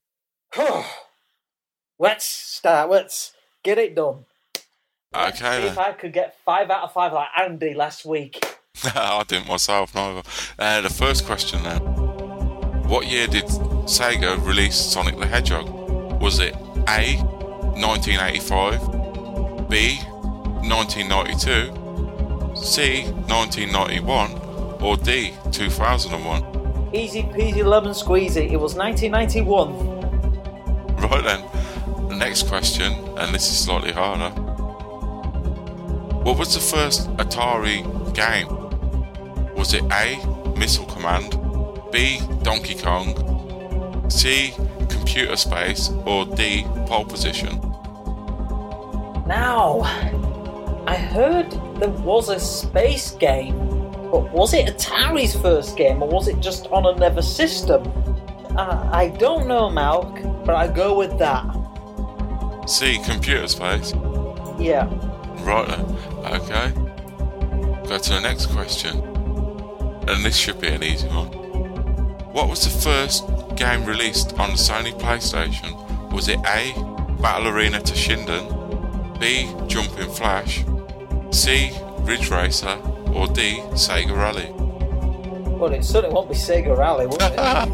A: Let's start. Let's get it done.
B: Okay,
A: see
B: then.
A: If I could get 5 out of 5 like Andy last week.
B: I didn't myself, neither. The first question then. What year did Sega release Sonic the Hedgehog? Was it A, 1985, B, 1992, C, 1991, or D, 2001?
A: Easy peasy lemon squeezy. It was 1991.
B: Right then. The next question, and this is slightly harder. What was the first Atari game? Was it A, Missile Command, B, Donkey Kong, C, Computer Space, or D, Pole Position?
A: Now, I heard there was a space game, but was it Atari's first game, or was it just on another system? I don't know, Malk, but I go with that.
B: C, Computer Space?
A: Yeah.
B: Right then. Okay. Go to the next question. And this should be an easy one. What was the first game released on the Sony PlayStation? Was it A, Battle Arena Toshinden, B, Jumping Flash, C, Ridge Racer, or D, Sega Rally?
A: Well, it certainly won't be Sega Rally, would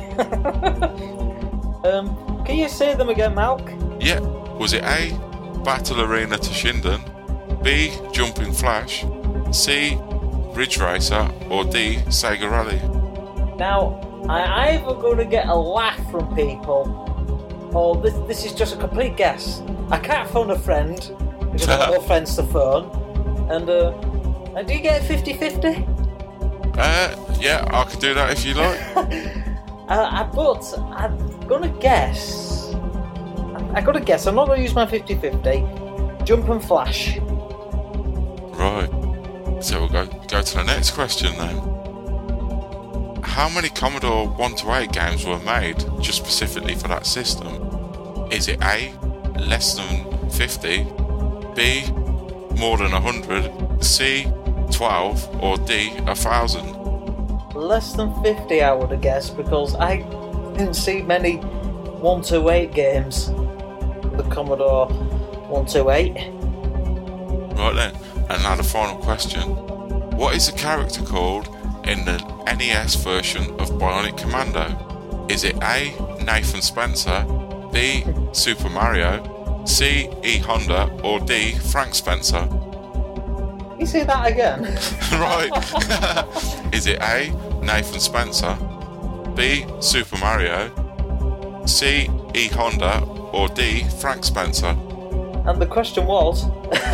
A: it? Can you say them again, Malk?
B: Yeah. Was it A, Battle Arena Toshinden, B, Jumping Flash, C, Ridge Racer, or D, Sega Rally?
A: Now, I'm either going to get a laugh from people, or this is just a complete guess. I can't phone a friend, because I've got no friends to phone. And do you get a 50-50?
B: Yeah, I could do that if you like.
A: But I'm going to guess. I'm going to guess. I'm not going to use my 50-50. Jump and Flash.
B: Right. So we'll go to the next question then. How many Commodore 128 games were made just specifically for that system? Is it A, less than 50, B, more than 100, C, 12, or D, 1,000?
A: Less than 50, I would have guessed, because I didn't see many 128 games. The Commodore 128.
B: Right then, and now the final question. What is the character called in the NES version of Bionic Commando? Is it A, Nathan Spencer, B, Super Mario, C, E. Honda, or D, Frank Spencer?
A: You say that again?
B: Right. Is it A, Nathan Spencer, B, Super Mario, C, E. Honda, or D, Frank Spencer?
A: And the question was...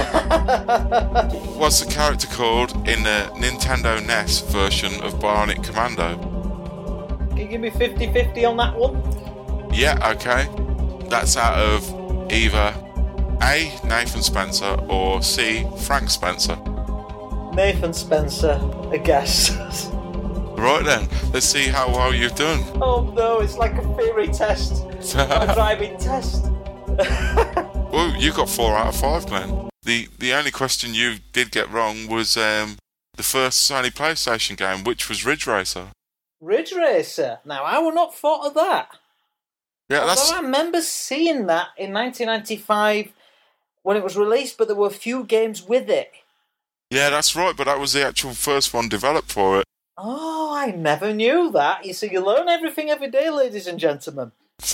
B: What's the character called in the Nintendo NES version of Bionic Commando?
A: Can you give me 50-50 on that one?
B: Yeah, okay. That's out of either A, Nathan Spencer, or C, Frank Spencer.
A: Nathan Spencer, I guess.
B: Right then, let's see how well you've done.
A: Oh no, it's like a theory test. A driving test.
B: Well, you got 4 out of 5, Glenn. The only question you did get wrong was the first Sony PlayStation game, which was Ridge Racer.
A: Ridge Racer? Now, I would not thought of that.
B: Yeah,
A: Although I remember seeing that in 1995 when it was released, but there were a few games with it.
B: Yeah, that's right, but that was the actual first one developed for it.
A: Oh, I never knew that. You see, you learn everything every day, ladies and gentlemen.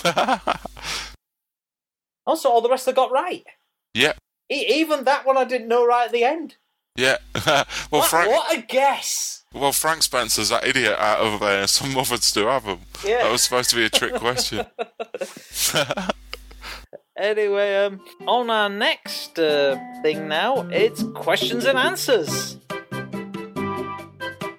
A: Also, all the rest I got right.
B: Yeah.
A: Even that one I didn't know right at the end.
B: Yeah. Well,
A: what a guess!
B: Well, Frank Spencer's that idiot out of Some Mothers Do Have 'Em.
A: Yeah.
B: That was supposed to be a trick question.
A: Anyway, on our next thing now, it's questions and answers.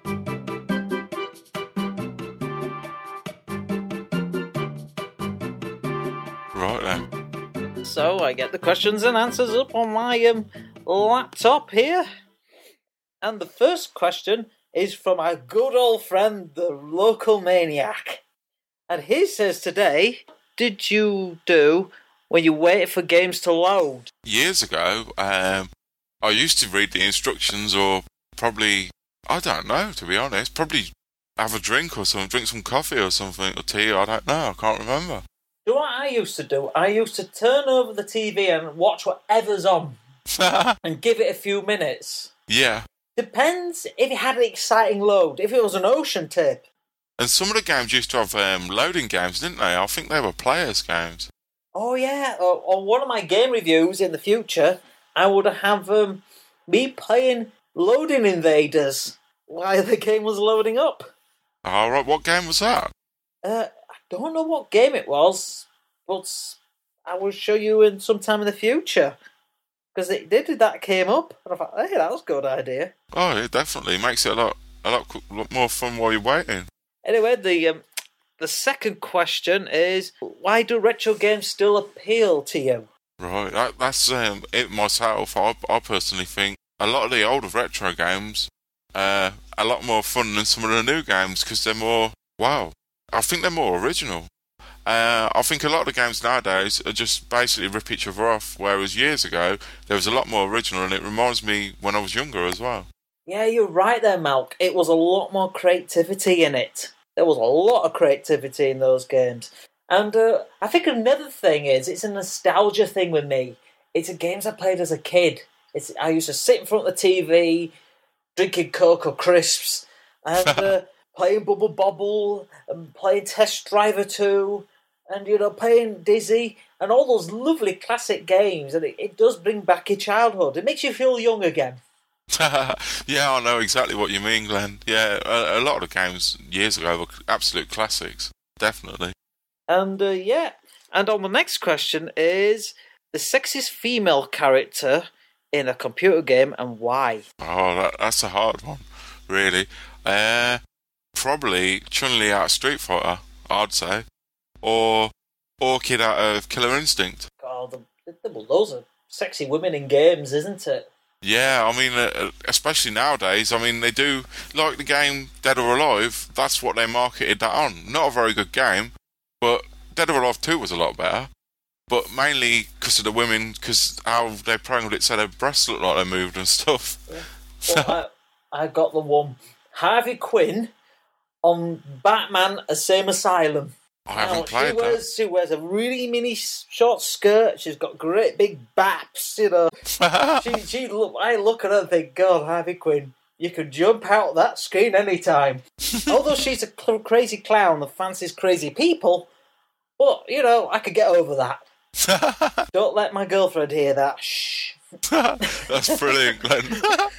A: I get the questions and answers up on my laptop here. And the first question is from our good old friend, the local maniac. And he says today, did you do when you waited for games to load?
B: Years ago, I used to read the instructions, or probably, I don't know, to be honest, probably have a drink or something, drink some coffee or something, or tea, I don't know, I can't remember.
A: You know what I used to do? I used to turn over the TV and watch whatever's on and give it a few minutes.
B: Yeah.
A: Depends if it had an exciting load. If it was an ocean tape.
B: And some of the games used to have loading games, didn't they? I think they were players' games.
A: Oh, yeah. On one of my game reviews in the future, I would have me playing Loading Invaders while the game was loading up.
B: All right, what game was that?
A: I don't know what game it was, but I will show you sometime in the future. Because that came up, and I thought, hey, that was a good idea.
B: Oh, it definitely makes it a lot more fun while you're waiting.
A: Anyway, the second question is, why do retro games still appeal to you?
B: Right, that's it myself. I personally think a lot of the older retro games are a lot more fun than some of the new games because they're more, I think they're more original. I think a lot of the games nowadays are just basically rip each other off, whereas years ago there was a lot more original, and it reminds me when I was younger as well.
A: Yeah, you're right there, Malk. It was a lot more creativity in it. There was a lot of creativity in those games. And I think another thing is, it's a nostalgia thing with me. It's the games I played as a kid. I used to sit in front of the TV, drinking Cocoa Crisps, and playing Bubble Bobble, and playing Test Driver 2, and, playing Dizzy, and all those lovely classic games. And it does bring back your childhood. It makes you feel young again.
B: Yeah, I know exactly what you mean, Glenn. Yeah, a lot of the games years ago were absolute classics. Definitely.
A: And, and on the next question is the sexiest female character in a computer game and why?
B: Oh, that's a hard one, really. Probably Chun-Li out of Street Fighter, I'd say. Or Orchid out of Killer Instinct.
A: God, those are sexy women in games, isn't it?
B: Yeah, I mean, especially nowadays, I mean, they do, like the game Dead or Alive, that's what they marketed that on. Not a very good game, but Dead or Alive 2 was a lot better. But mainly because of the women, because how they programmed it so their breasts looked like they moved and stuff.
A: Yeah. Well, I got the one, Harvey Quinn on Batman Arkham Asylum.
B: I haven't played that.
A: She wears a really mini short skirt. She's got great big baps, I look at her and think, God, Harvey Quinn, you could jump out of that screen anytime. Although she's a crazy clown that fancies crazy people, but, I could get over that. Don't let my girlfriend hear that. Shh.
B: That's brilliant, Glenn.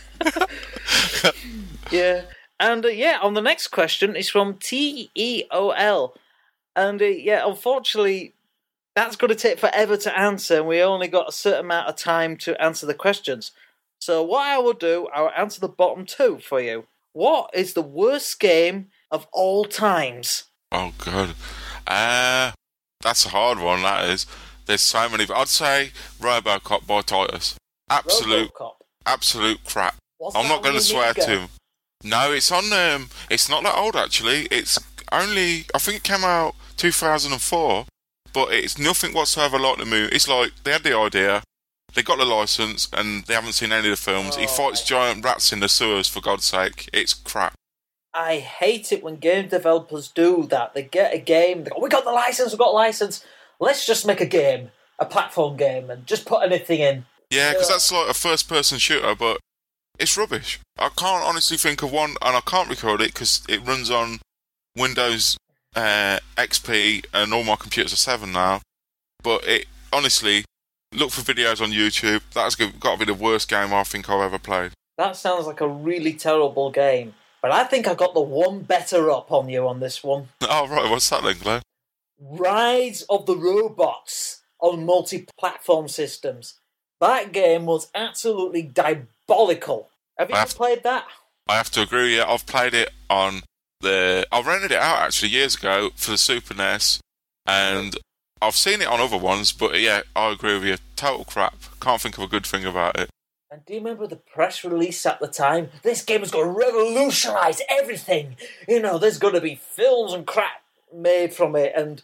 A: Yeah. And, on the next question, it's from TEOL. And, unfortunately, that's going to take forever to answer, and we only got a certain amount of time to answer the questions. So what I will do, I'll answer the bottom two for you. What is the worst game of all times?
B: Oh, God. That's a hard one, that is. There's so many. I'd say RoboCop by Titus. Absolute crap. I'm not going to swear to him. No, it's on. It's not that old, actually. It's only, I think it came out 2004, but it's nothing whatsoever like the movie. It's like they had the idea, they got the license, and they haven't seen any of the films. He fights giant rats in the sewers, for God's sake. It's crap.
A: I hate it when game developers do that. They get a game, they go, we got the license, let's just make a game, a platform game, and just put anything in.
B: Yeah, because that's like a first-person shooter, but it's rubbish. I can't honestly think of one, and I can't record it because it runs on Windows XP, and all my computers are 7 now. But it honestly, look for videos on YouTube. That's got to be the worst game I think I've ever played.
A: That sounds like a really terrible game. But I think I got the one better up on you on this one.
B: Oh, right. What's that then, Glenn?
A: Rise of the Robots on multi-platform systems. That game was absolutely diabolical. Have you ever played that?
B: I have to agree, yeah. I've played it on I rented it out, actually, years ago for the Super NES, and I've seen it on other ones, but yeah, I agree with you. Total crap. Can't think of a good thing about it.
A: And do you remember the press release at the time? This game is going to revolutionise everything. You know, there's going to be films and crap made from it, and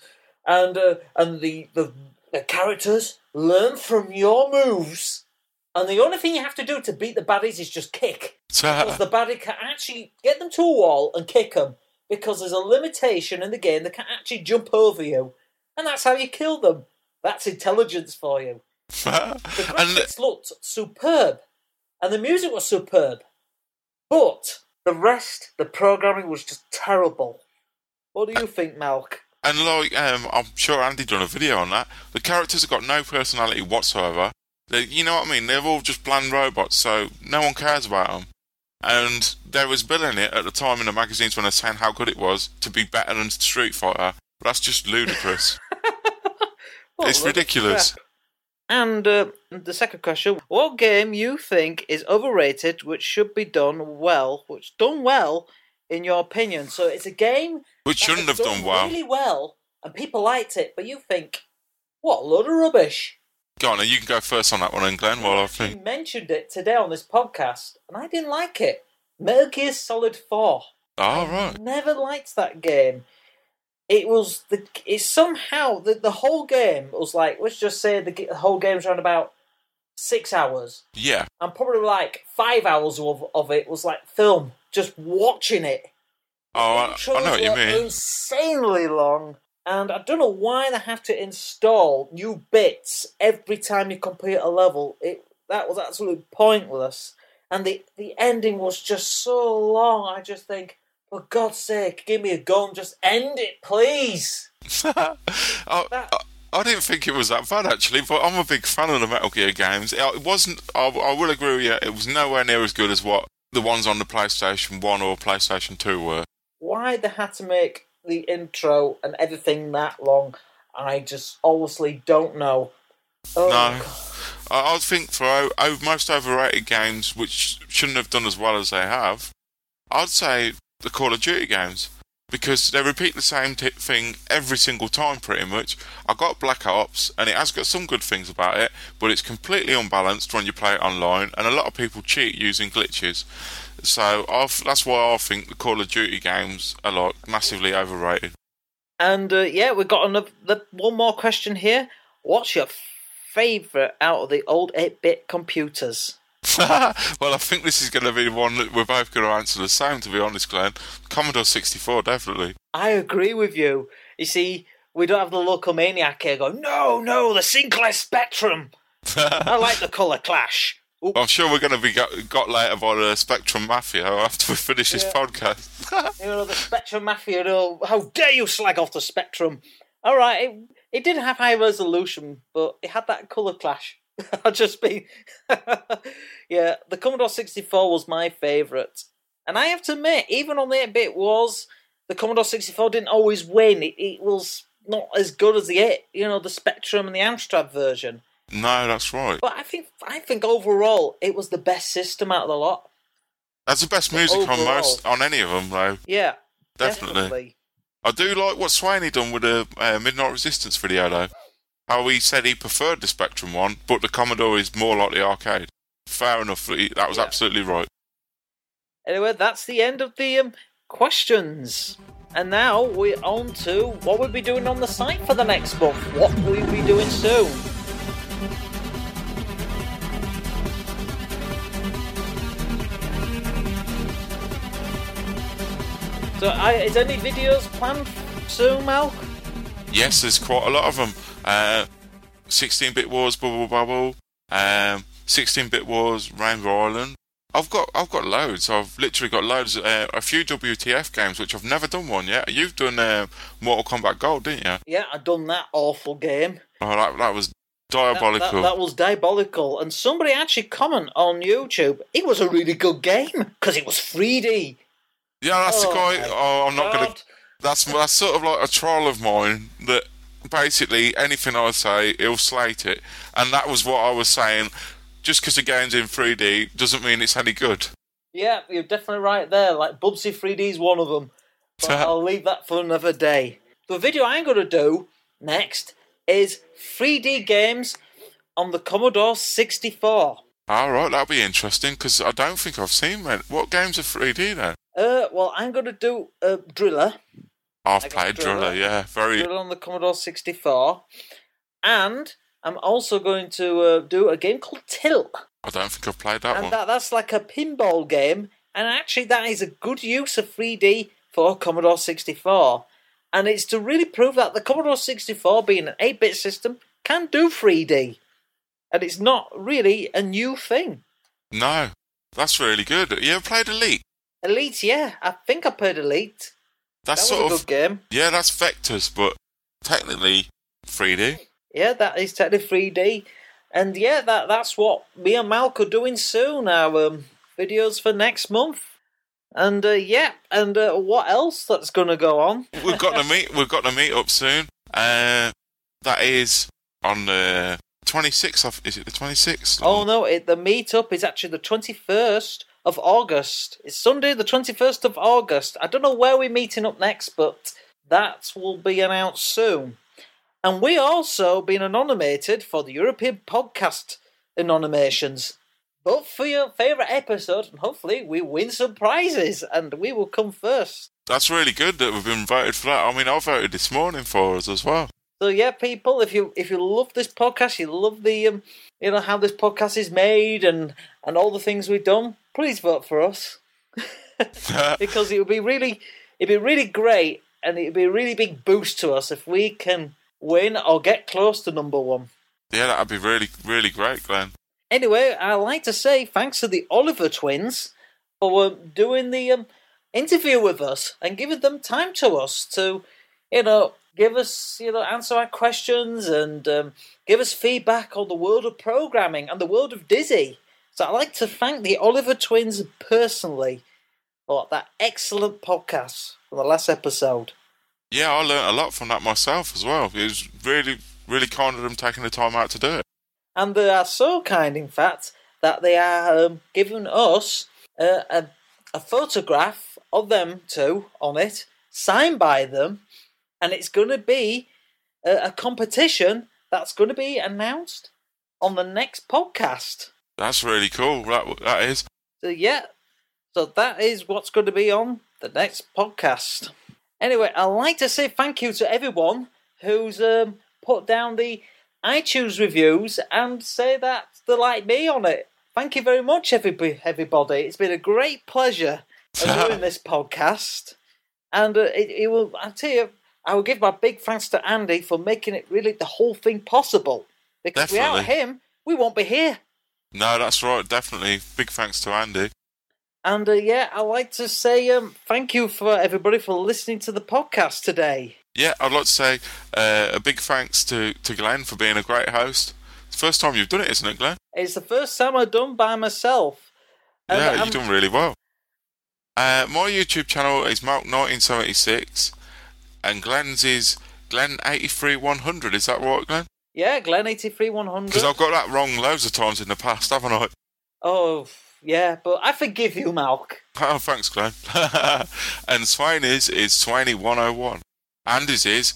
A: the characters learn from your moves. And the only thing you have to do to beat the baddies is just kick. Because the baddie can actually get them to a wall and kick them. Because there's a limitation in the game, they can't actually jump over you. And that's how you kill them. That's intelligence for you. The graphics looked superb. And the music was superb. But the rest, the programming was just terrible. What do you think, Malk?
B: And I'm sure Andy done a video on that. The characters have got no personality whatsoever. You know what I mean? They're all just bland robots, so no one cares about them. And there was billing it at the time in the magazines when they're saying how good it was to be better than Street Fighter. But that's just ludicrous. It's ridiculous.
A: And the second question, what game you think is overrated, which should be done well, in your opinion? So it's a game
B: which shouldn't have done well.
A: Really well, and people liked it, but you think, what a load of rubbish.
B: Go on, you can go first on that one, then, Glenn, while I think.
A: You mentioned it today on this podcast, and I didn't like it. Metal Gear Solid 4.
B: Oh, right.
A: I never liked that game. It's somehow, the whole game was like, let's just say the whole game's around about 6 hours.
B: Yeah.
A: And probably like 5 hours of it was like film, just watching it.
B: Oh, I know what you mean.
A: Insanely long. And I don't know why they have to install new bits every time you complete a level. That was absolutely pointless. And the ending was just so long. I just think, for God's sake, give me a gun, just end it, please.
B: I didn't think it was that bad, actually, but I'm a big fan of the Metal Gear games. It wasn't, I will agree with you, it was nowhere near as good as what the ones on the PlayStation 1 or PlayStation 2 were.
A: Why they had to make the intro and everything that long, I just honestly don't know.
B: No. I think for most overrated games, which shouldn't have done as well as they have, I'd say the Call of Duty games. Because they repeat the same thing every single time, pretty much. I got Black Ops, and it has got some good things about it, but it's completely unbalanced when you play it online, and a lot of people cheat using glitches. So that's why I think the Call of Duty games are like massively overrated.
A: And we've got one more question here. What's your favourite out of the old 8-bit computers?
B: Well, I think this is going to be one that we're both going to answer the same, to be honest, Glenn. Commodore 64, definitely.
A: I agree with you. You see, we don't have the local maniac here going, no, the Sinclair Spectrum. I like the colour clash.
B: Well, I'm sure we're going to be got later by the Spectrum Mafia after we finish this podcast.
A: The Spectrum Mafia, how dare you slag off the Spectrum. All right, it didn't have high resolution, but it had that colour clash. I'll just be... Yeah, the Commodore 64 was my favourite. And I have to admit, even on the 8-bit wars, the Commodore 64 didn't always win. It was not as good as the Spectrum and the Amstrad version.
B: No, that's right.
A: But I think overall, it was the best system out of the lot.
B: That's the best music on any of them, though.
A: Yeah, definitely.
B: I do like what Swaney done with the Midnight Resistance video, though. How he said he preferred the Spectrum one, but the Commodore is more like the arcade. Fair enough, that was absolutely right.
A: Anyway, that's the end of the questions. And now we're on to what we'll be doing on the site for the next month. What will we be doing soon? So, is any videos planned soon, Mal?
B: Yes, there's quite a lot of them. 16-bit Wars, Bubble Bubble, 16-bit Wars, Rainbow Island. I've got loads. I've literally got loads. A few WTF games, which I've never done one yet. You've done Mortal Kombat Gold, didn't you?
A: Yeah, I've done that awful game.
B: Oh, that was diabolical.
A: That was diabolical. And somebody actually commented on YouTube, it was a really good game, because it was 3D.
B: Yeah, that's the guy. Oh, I'm not going to... That's sort of like a troll of mine that basically anything I say, he'll slate it. And that was what I was saying. Just because the game's in 3D doesn't mean it's any good.
A: Yeah, you're definitely right there. Like, Bubsy 3D is one of them. But I'll leave that for another day. The video I'm going to do next is 3D games on the Commodore 64.
B: Alright, that'll be interesting, because I don't think I've seen many. What games are 3D then?
A: Well, I'm going to do Driller.
B: I've played Driller, yeah.
A: Driller on the Commodore 64. And I'm also going to do a game called Tilt.
B: I don't think I've played that one.
A: That's like a pinball game. And actually, that is a good use of 3D for Commodore 64. And it's to really prove that the Commodore 64, being an 8-bit system, can do 3D. And it's not really a new thing.
B: No, that's really good. You ever played Elite?
A: Elite, yeah. I think I played Elite.
B: That's
A: that was a good game.
B: Yeah, that's vectors, but technically 3D.
A: Yeah, that is technically 3D. And yeah, that's what me and Malk are doing soon. Our videos for next month. And what else that's going to go on?
B: We've got to meet up soon. That is on the 26th. Is it the 26th?
A: Oh no, the meetup is actually the 21st of August. It's Sunday, the 21st of August. I don't know where we're meeting up next, but that will be announced soon. And we also been nominated for the European Podcast Nominations. Vote for your favourite episode, and hopefully we win some prizes, and we will come first.
B: That's really good that we've been voted for that. I mean, I voted this morning for us as well.
A: So yeah, people, if you love this podcast, you love the how this podcast is made and all the things we've done, please vote for us. Because it would be really great, and it would be a really big boost to us if we can win or get close to number one.
B: Yeah, that'd be really, really great, Glenn.
A: Anyway, I'd like to say thanks to the Oliver twins for doing the interview with us and giving them time to us to, give us, answer our questions and give us feedback on the world of programming and the world of Dizzy. So I'd like to thank the Oliver twins personally for that excellent podcast from the last episode.
B: Yeah, I learnt a lot from that myself as well. It was really, really kind of them taking the time out to do it.
A: And they are so kind, in fact, that they are giving us a photograph of them two on it, signed by them, and it's going to be a competition that's going to be announced on the next podcast.
B: That's really cool, that is.
A: So yeah, so that is what's going to be on the next podcast. Anyway, I'd like to say thank you to everyone who's put down the iTunes reviews and say that they like me on it. Thank you very much, everybody. It's been a great pleasure doing this podcast. And I'll tell you, I will give my big thanks to Andy for making it really the whole thing possible. Because
B: Definitely.
A: Without him, we won't be here.
B: No, that's right, definitely. Big thanks to Andy.
A: And I'd like to say thank you for everybody for listening to the podcast today.
B: Yeah, I'd like to say a big thanks to Glenn for being a great host. It's the first time you've done it, isn't it, Glenn?
A: It's the first time I've done by myself.
B: Yeah, you've done really well. My YouTube channel is Mark1976, and Glenn's is Glenn83100. Is that right, Glenn?
A: Yeah, Glenn83100.
B: Because I've got that wrong loads of times in the past, haven't I?
A: Oh, yeah, but I forgive you, Malk.
B: Oh, thanks, Glenn. And Swainy's is Swainy101. Andy's is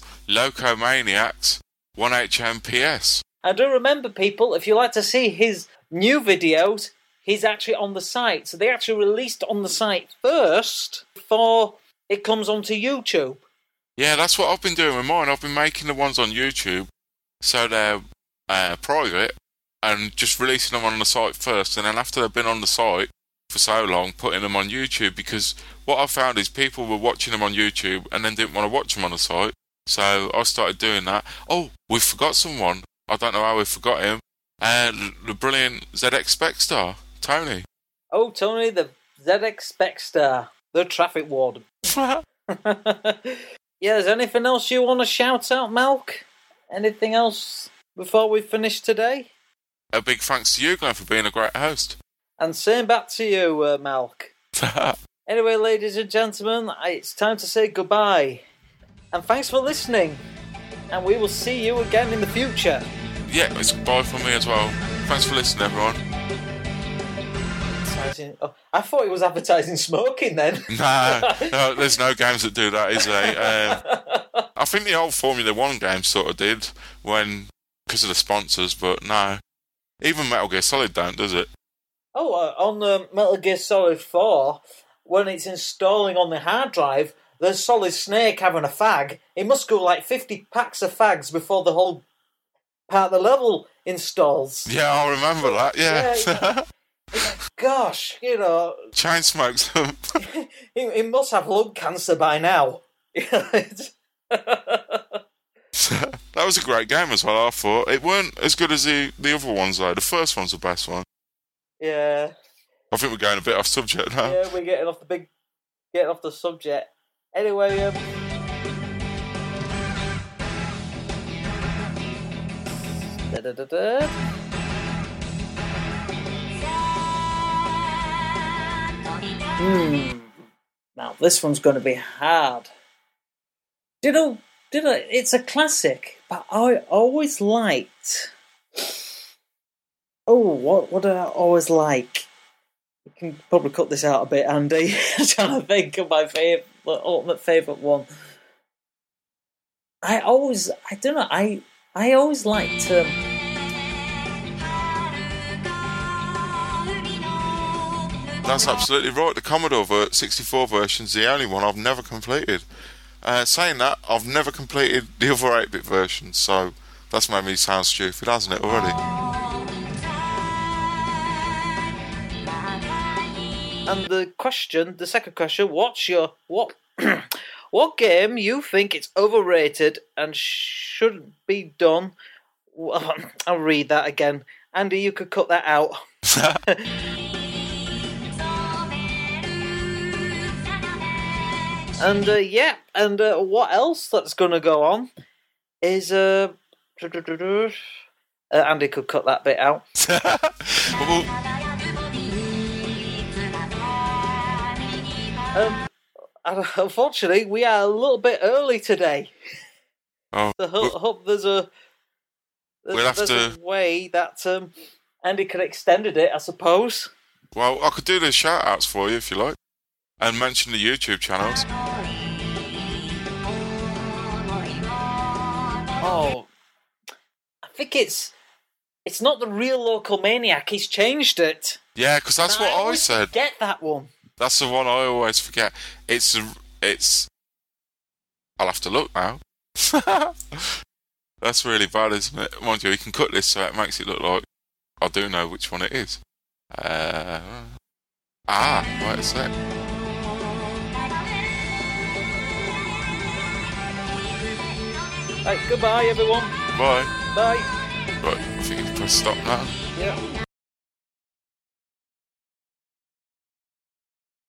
B: Locomaniacs1HMPS.
A: I do remember, people, if you like to see his new videos, he's actually on the site. So they actually released on the site first before it comes onto YouTube.
B: Yeah, that's what I've been doing with mine. I've been making the ones on YouTube so they're private and just releasing them on the site first. And then after they've been on the site for so long, putting them on YouTube, because what I found is people were watching them on YouTube and then didn't want to watch them on the site. So I started doing that. Oh, we forgot someone. I don't know how we forgot him. The brilliant ZX Spec Star, Tony.
A: Oh, Tony, the ZX Spec Star, the traffic warden. Yeah, is there anything else you want to shout out, Malk? Anything else before we finish today?
B: A big thanks to you, Glenn, for being a great host.
A: And same back to you, Malk. Anyway, ladies and gentlemen, it's time to say goodbye. And thanks for listening. And we will see you again in the future.
B: Yeah, it's goodbye from me as well. Thanks for listening, everyone.
A: Oh, I thought it was advertising smoking then.
B: No, there's no games that do that, is there? I think the old Formula 1 game sort of did because of the sponsors, but no. Even Metal Gear Solid don't, does it?
A: Oh, on Metal Gear Solid 4, when it's installing on the hard drive, there's Solid Snake having a fag. It must go like 50 packs of fags before the whole part of the level installs.
B: Yeah, I remember that, yeah.
A: Gosh,
B: Chain smokes them.
A: he must have lung cancer by now.
B: That was a great game as well, I thought. It weren't as good as the other ones, though. The first one's the best one.
A: Yeah.
B: I think we're going a bit off subject now.
A: Yeah, we're getting off the subject. Anyway, Now this one's going to be hard. It's a classic, but I always liked. Oh, what do I always like? You can probably cut this out a bit, Andy. I'm trying to think of my ultimate favourite one. I always liked.
B: That's absolutely right. The Commodore 64 version's the only one I've never completed. Saying that, I've never completed the other 8-bit versions, so that's made me sound stupid, hasn't it, already?
A: And the second question, what game you think it's overrated and shouldn't be done? Well, I'll read that again. Andy, you could cut that out. And what else that's going to go on is Andy could cut that bit out. Unfortunately, we are a little bit early today.
B: Oh,
A: so hope there's a way that Andy could have extended it, I suppose.
B: Well, I could do the shout-outs for you if you like, and mention the YouTube channels.
A: Oh, I think it's not the Real Local Maniac. He's changed it.
B: Yeah, because that's what I said.
A: Get that one.
B: That's the one I always forget. It's. I'll have to look now. That's really bad, isn't it? Mind you, you can cut this so it makes it look like I do know which one it is. Wait a sec.
A: Right, goodbye, everyone.
B: Bye.
A: Bye.
B: Right, I think you can press stop now.
A: Yeah.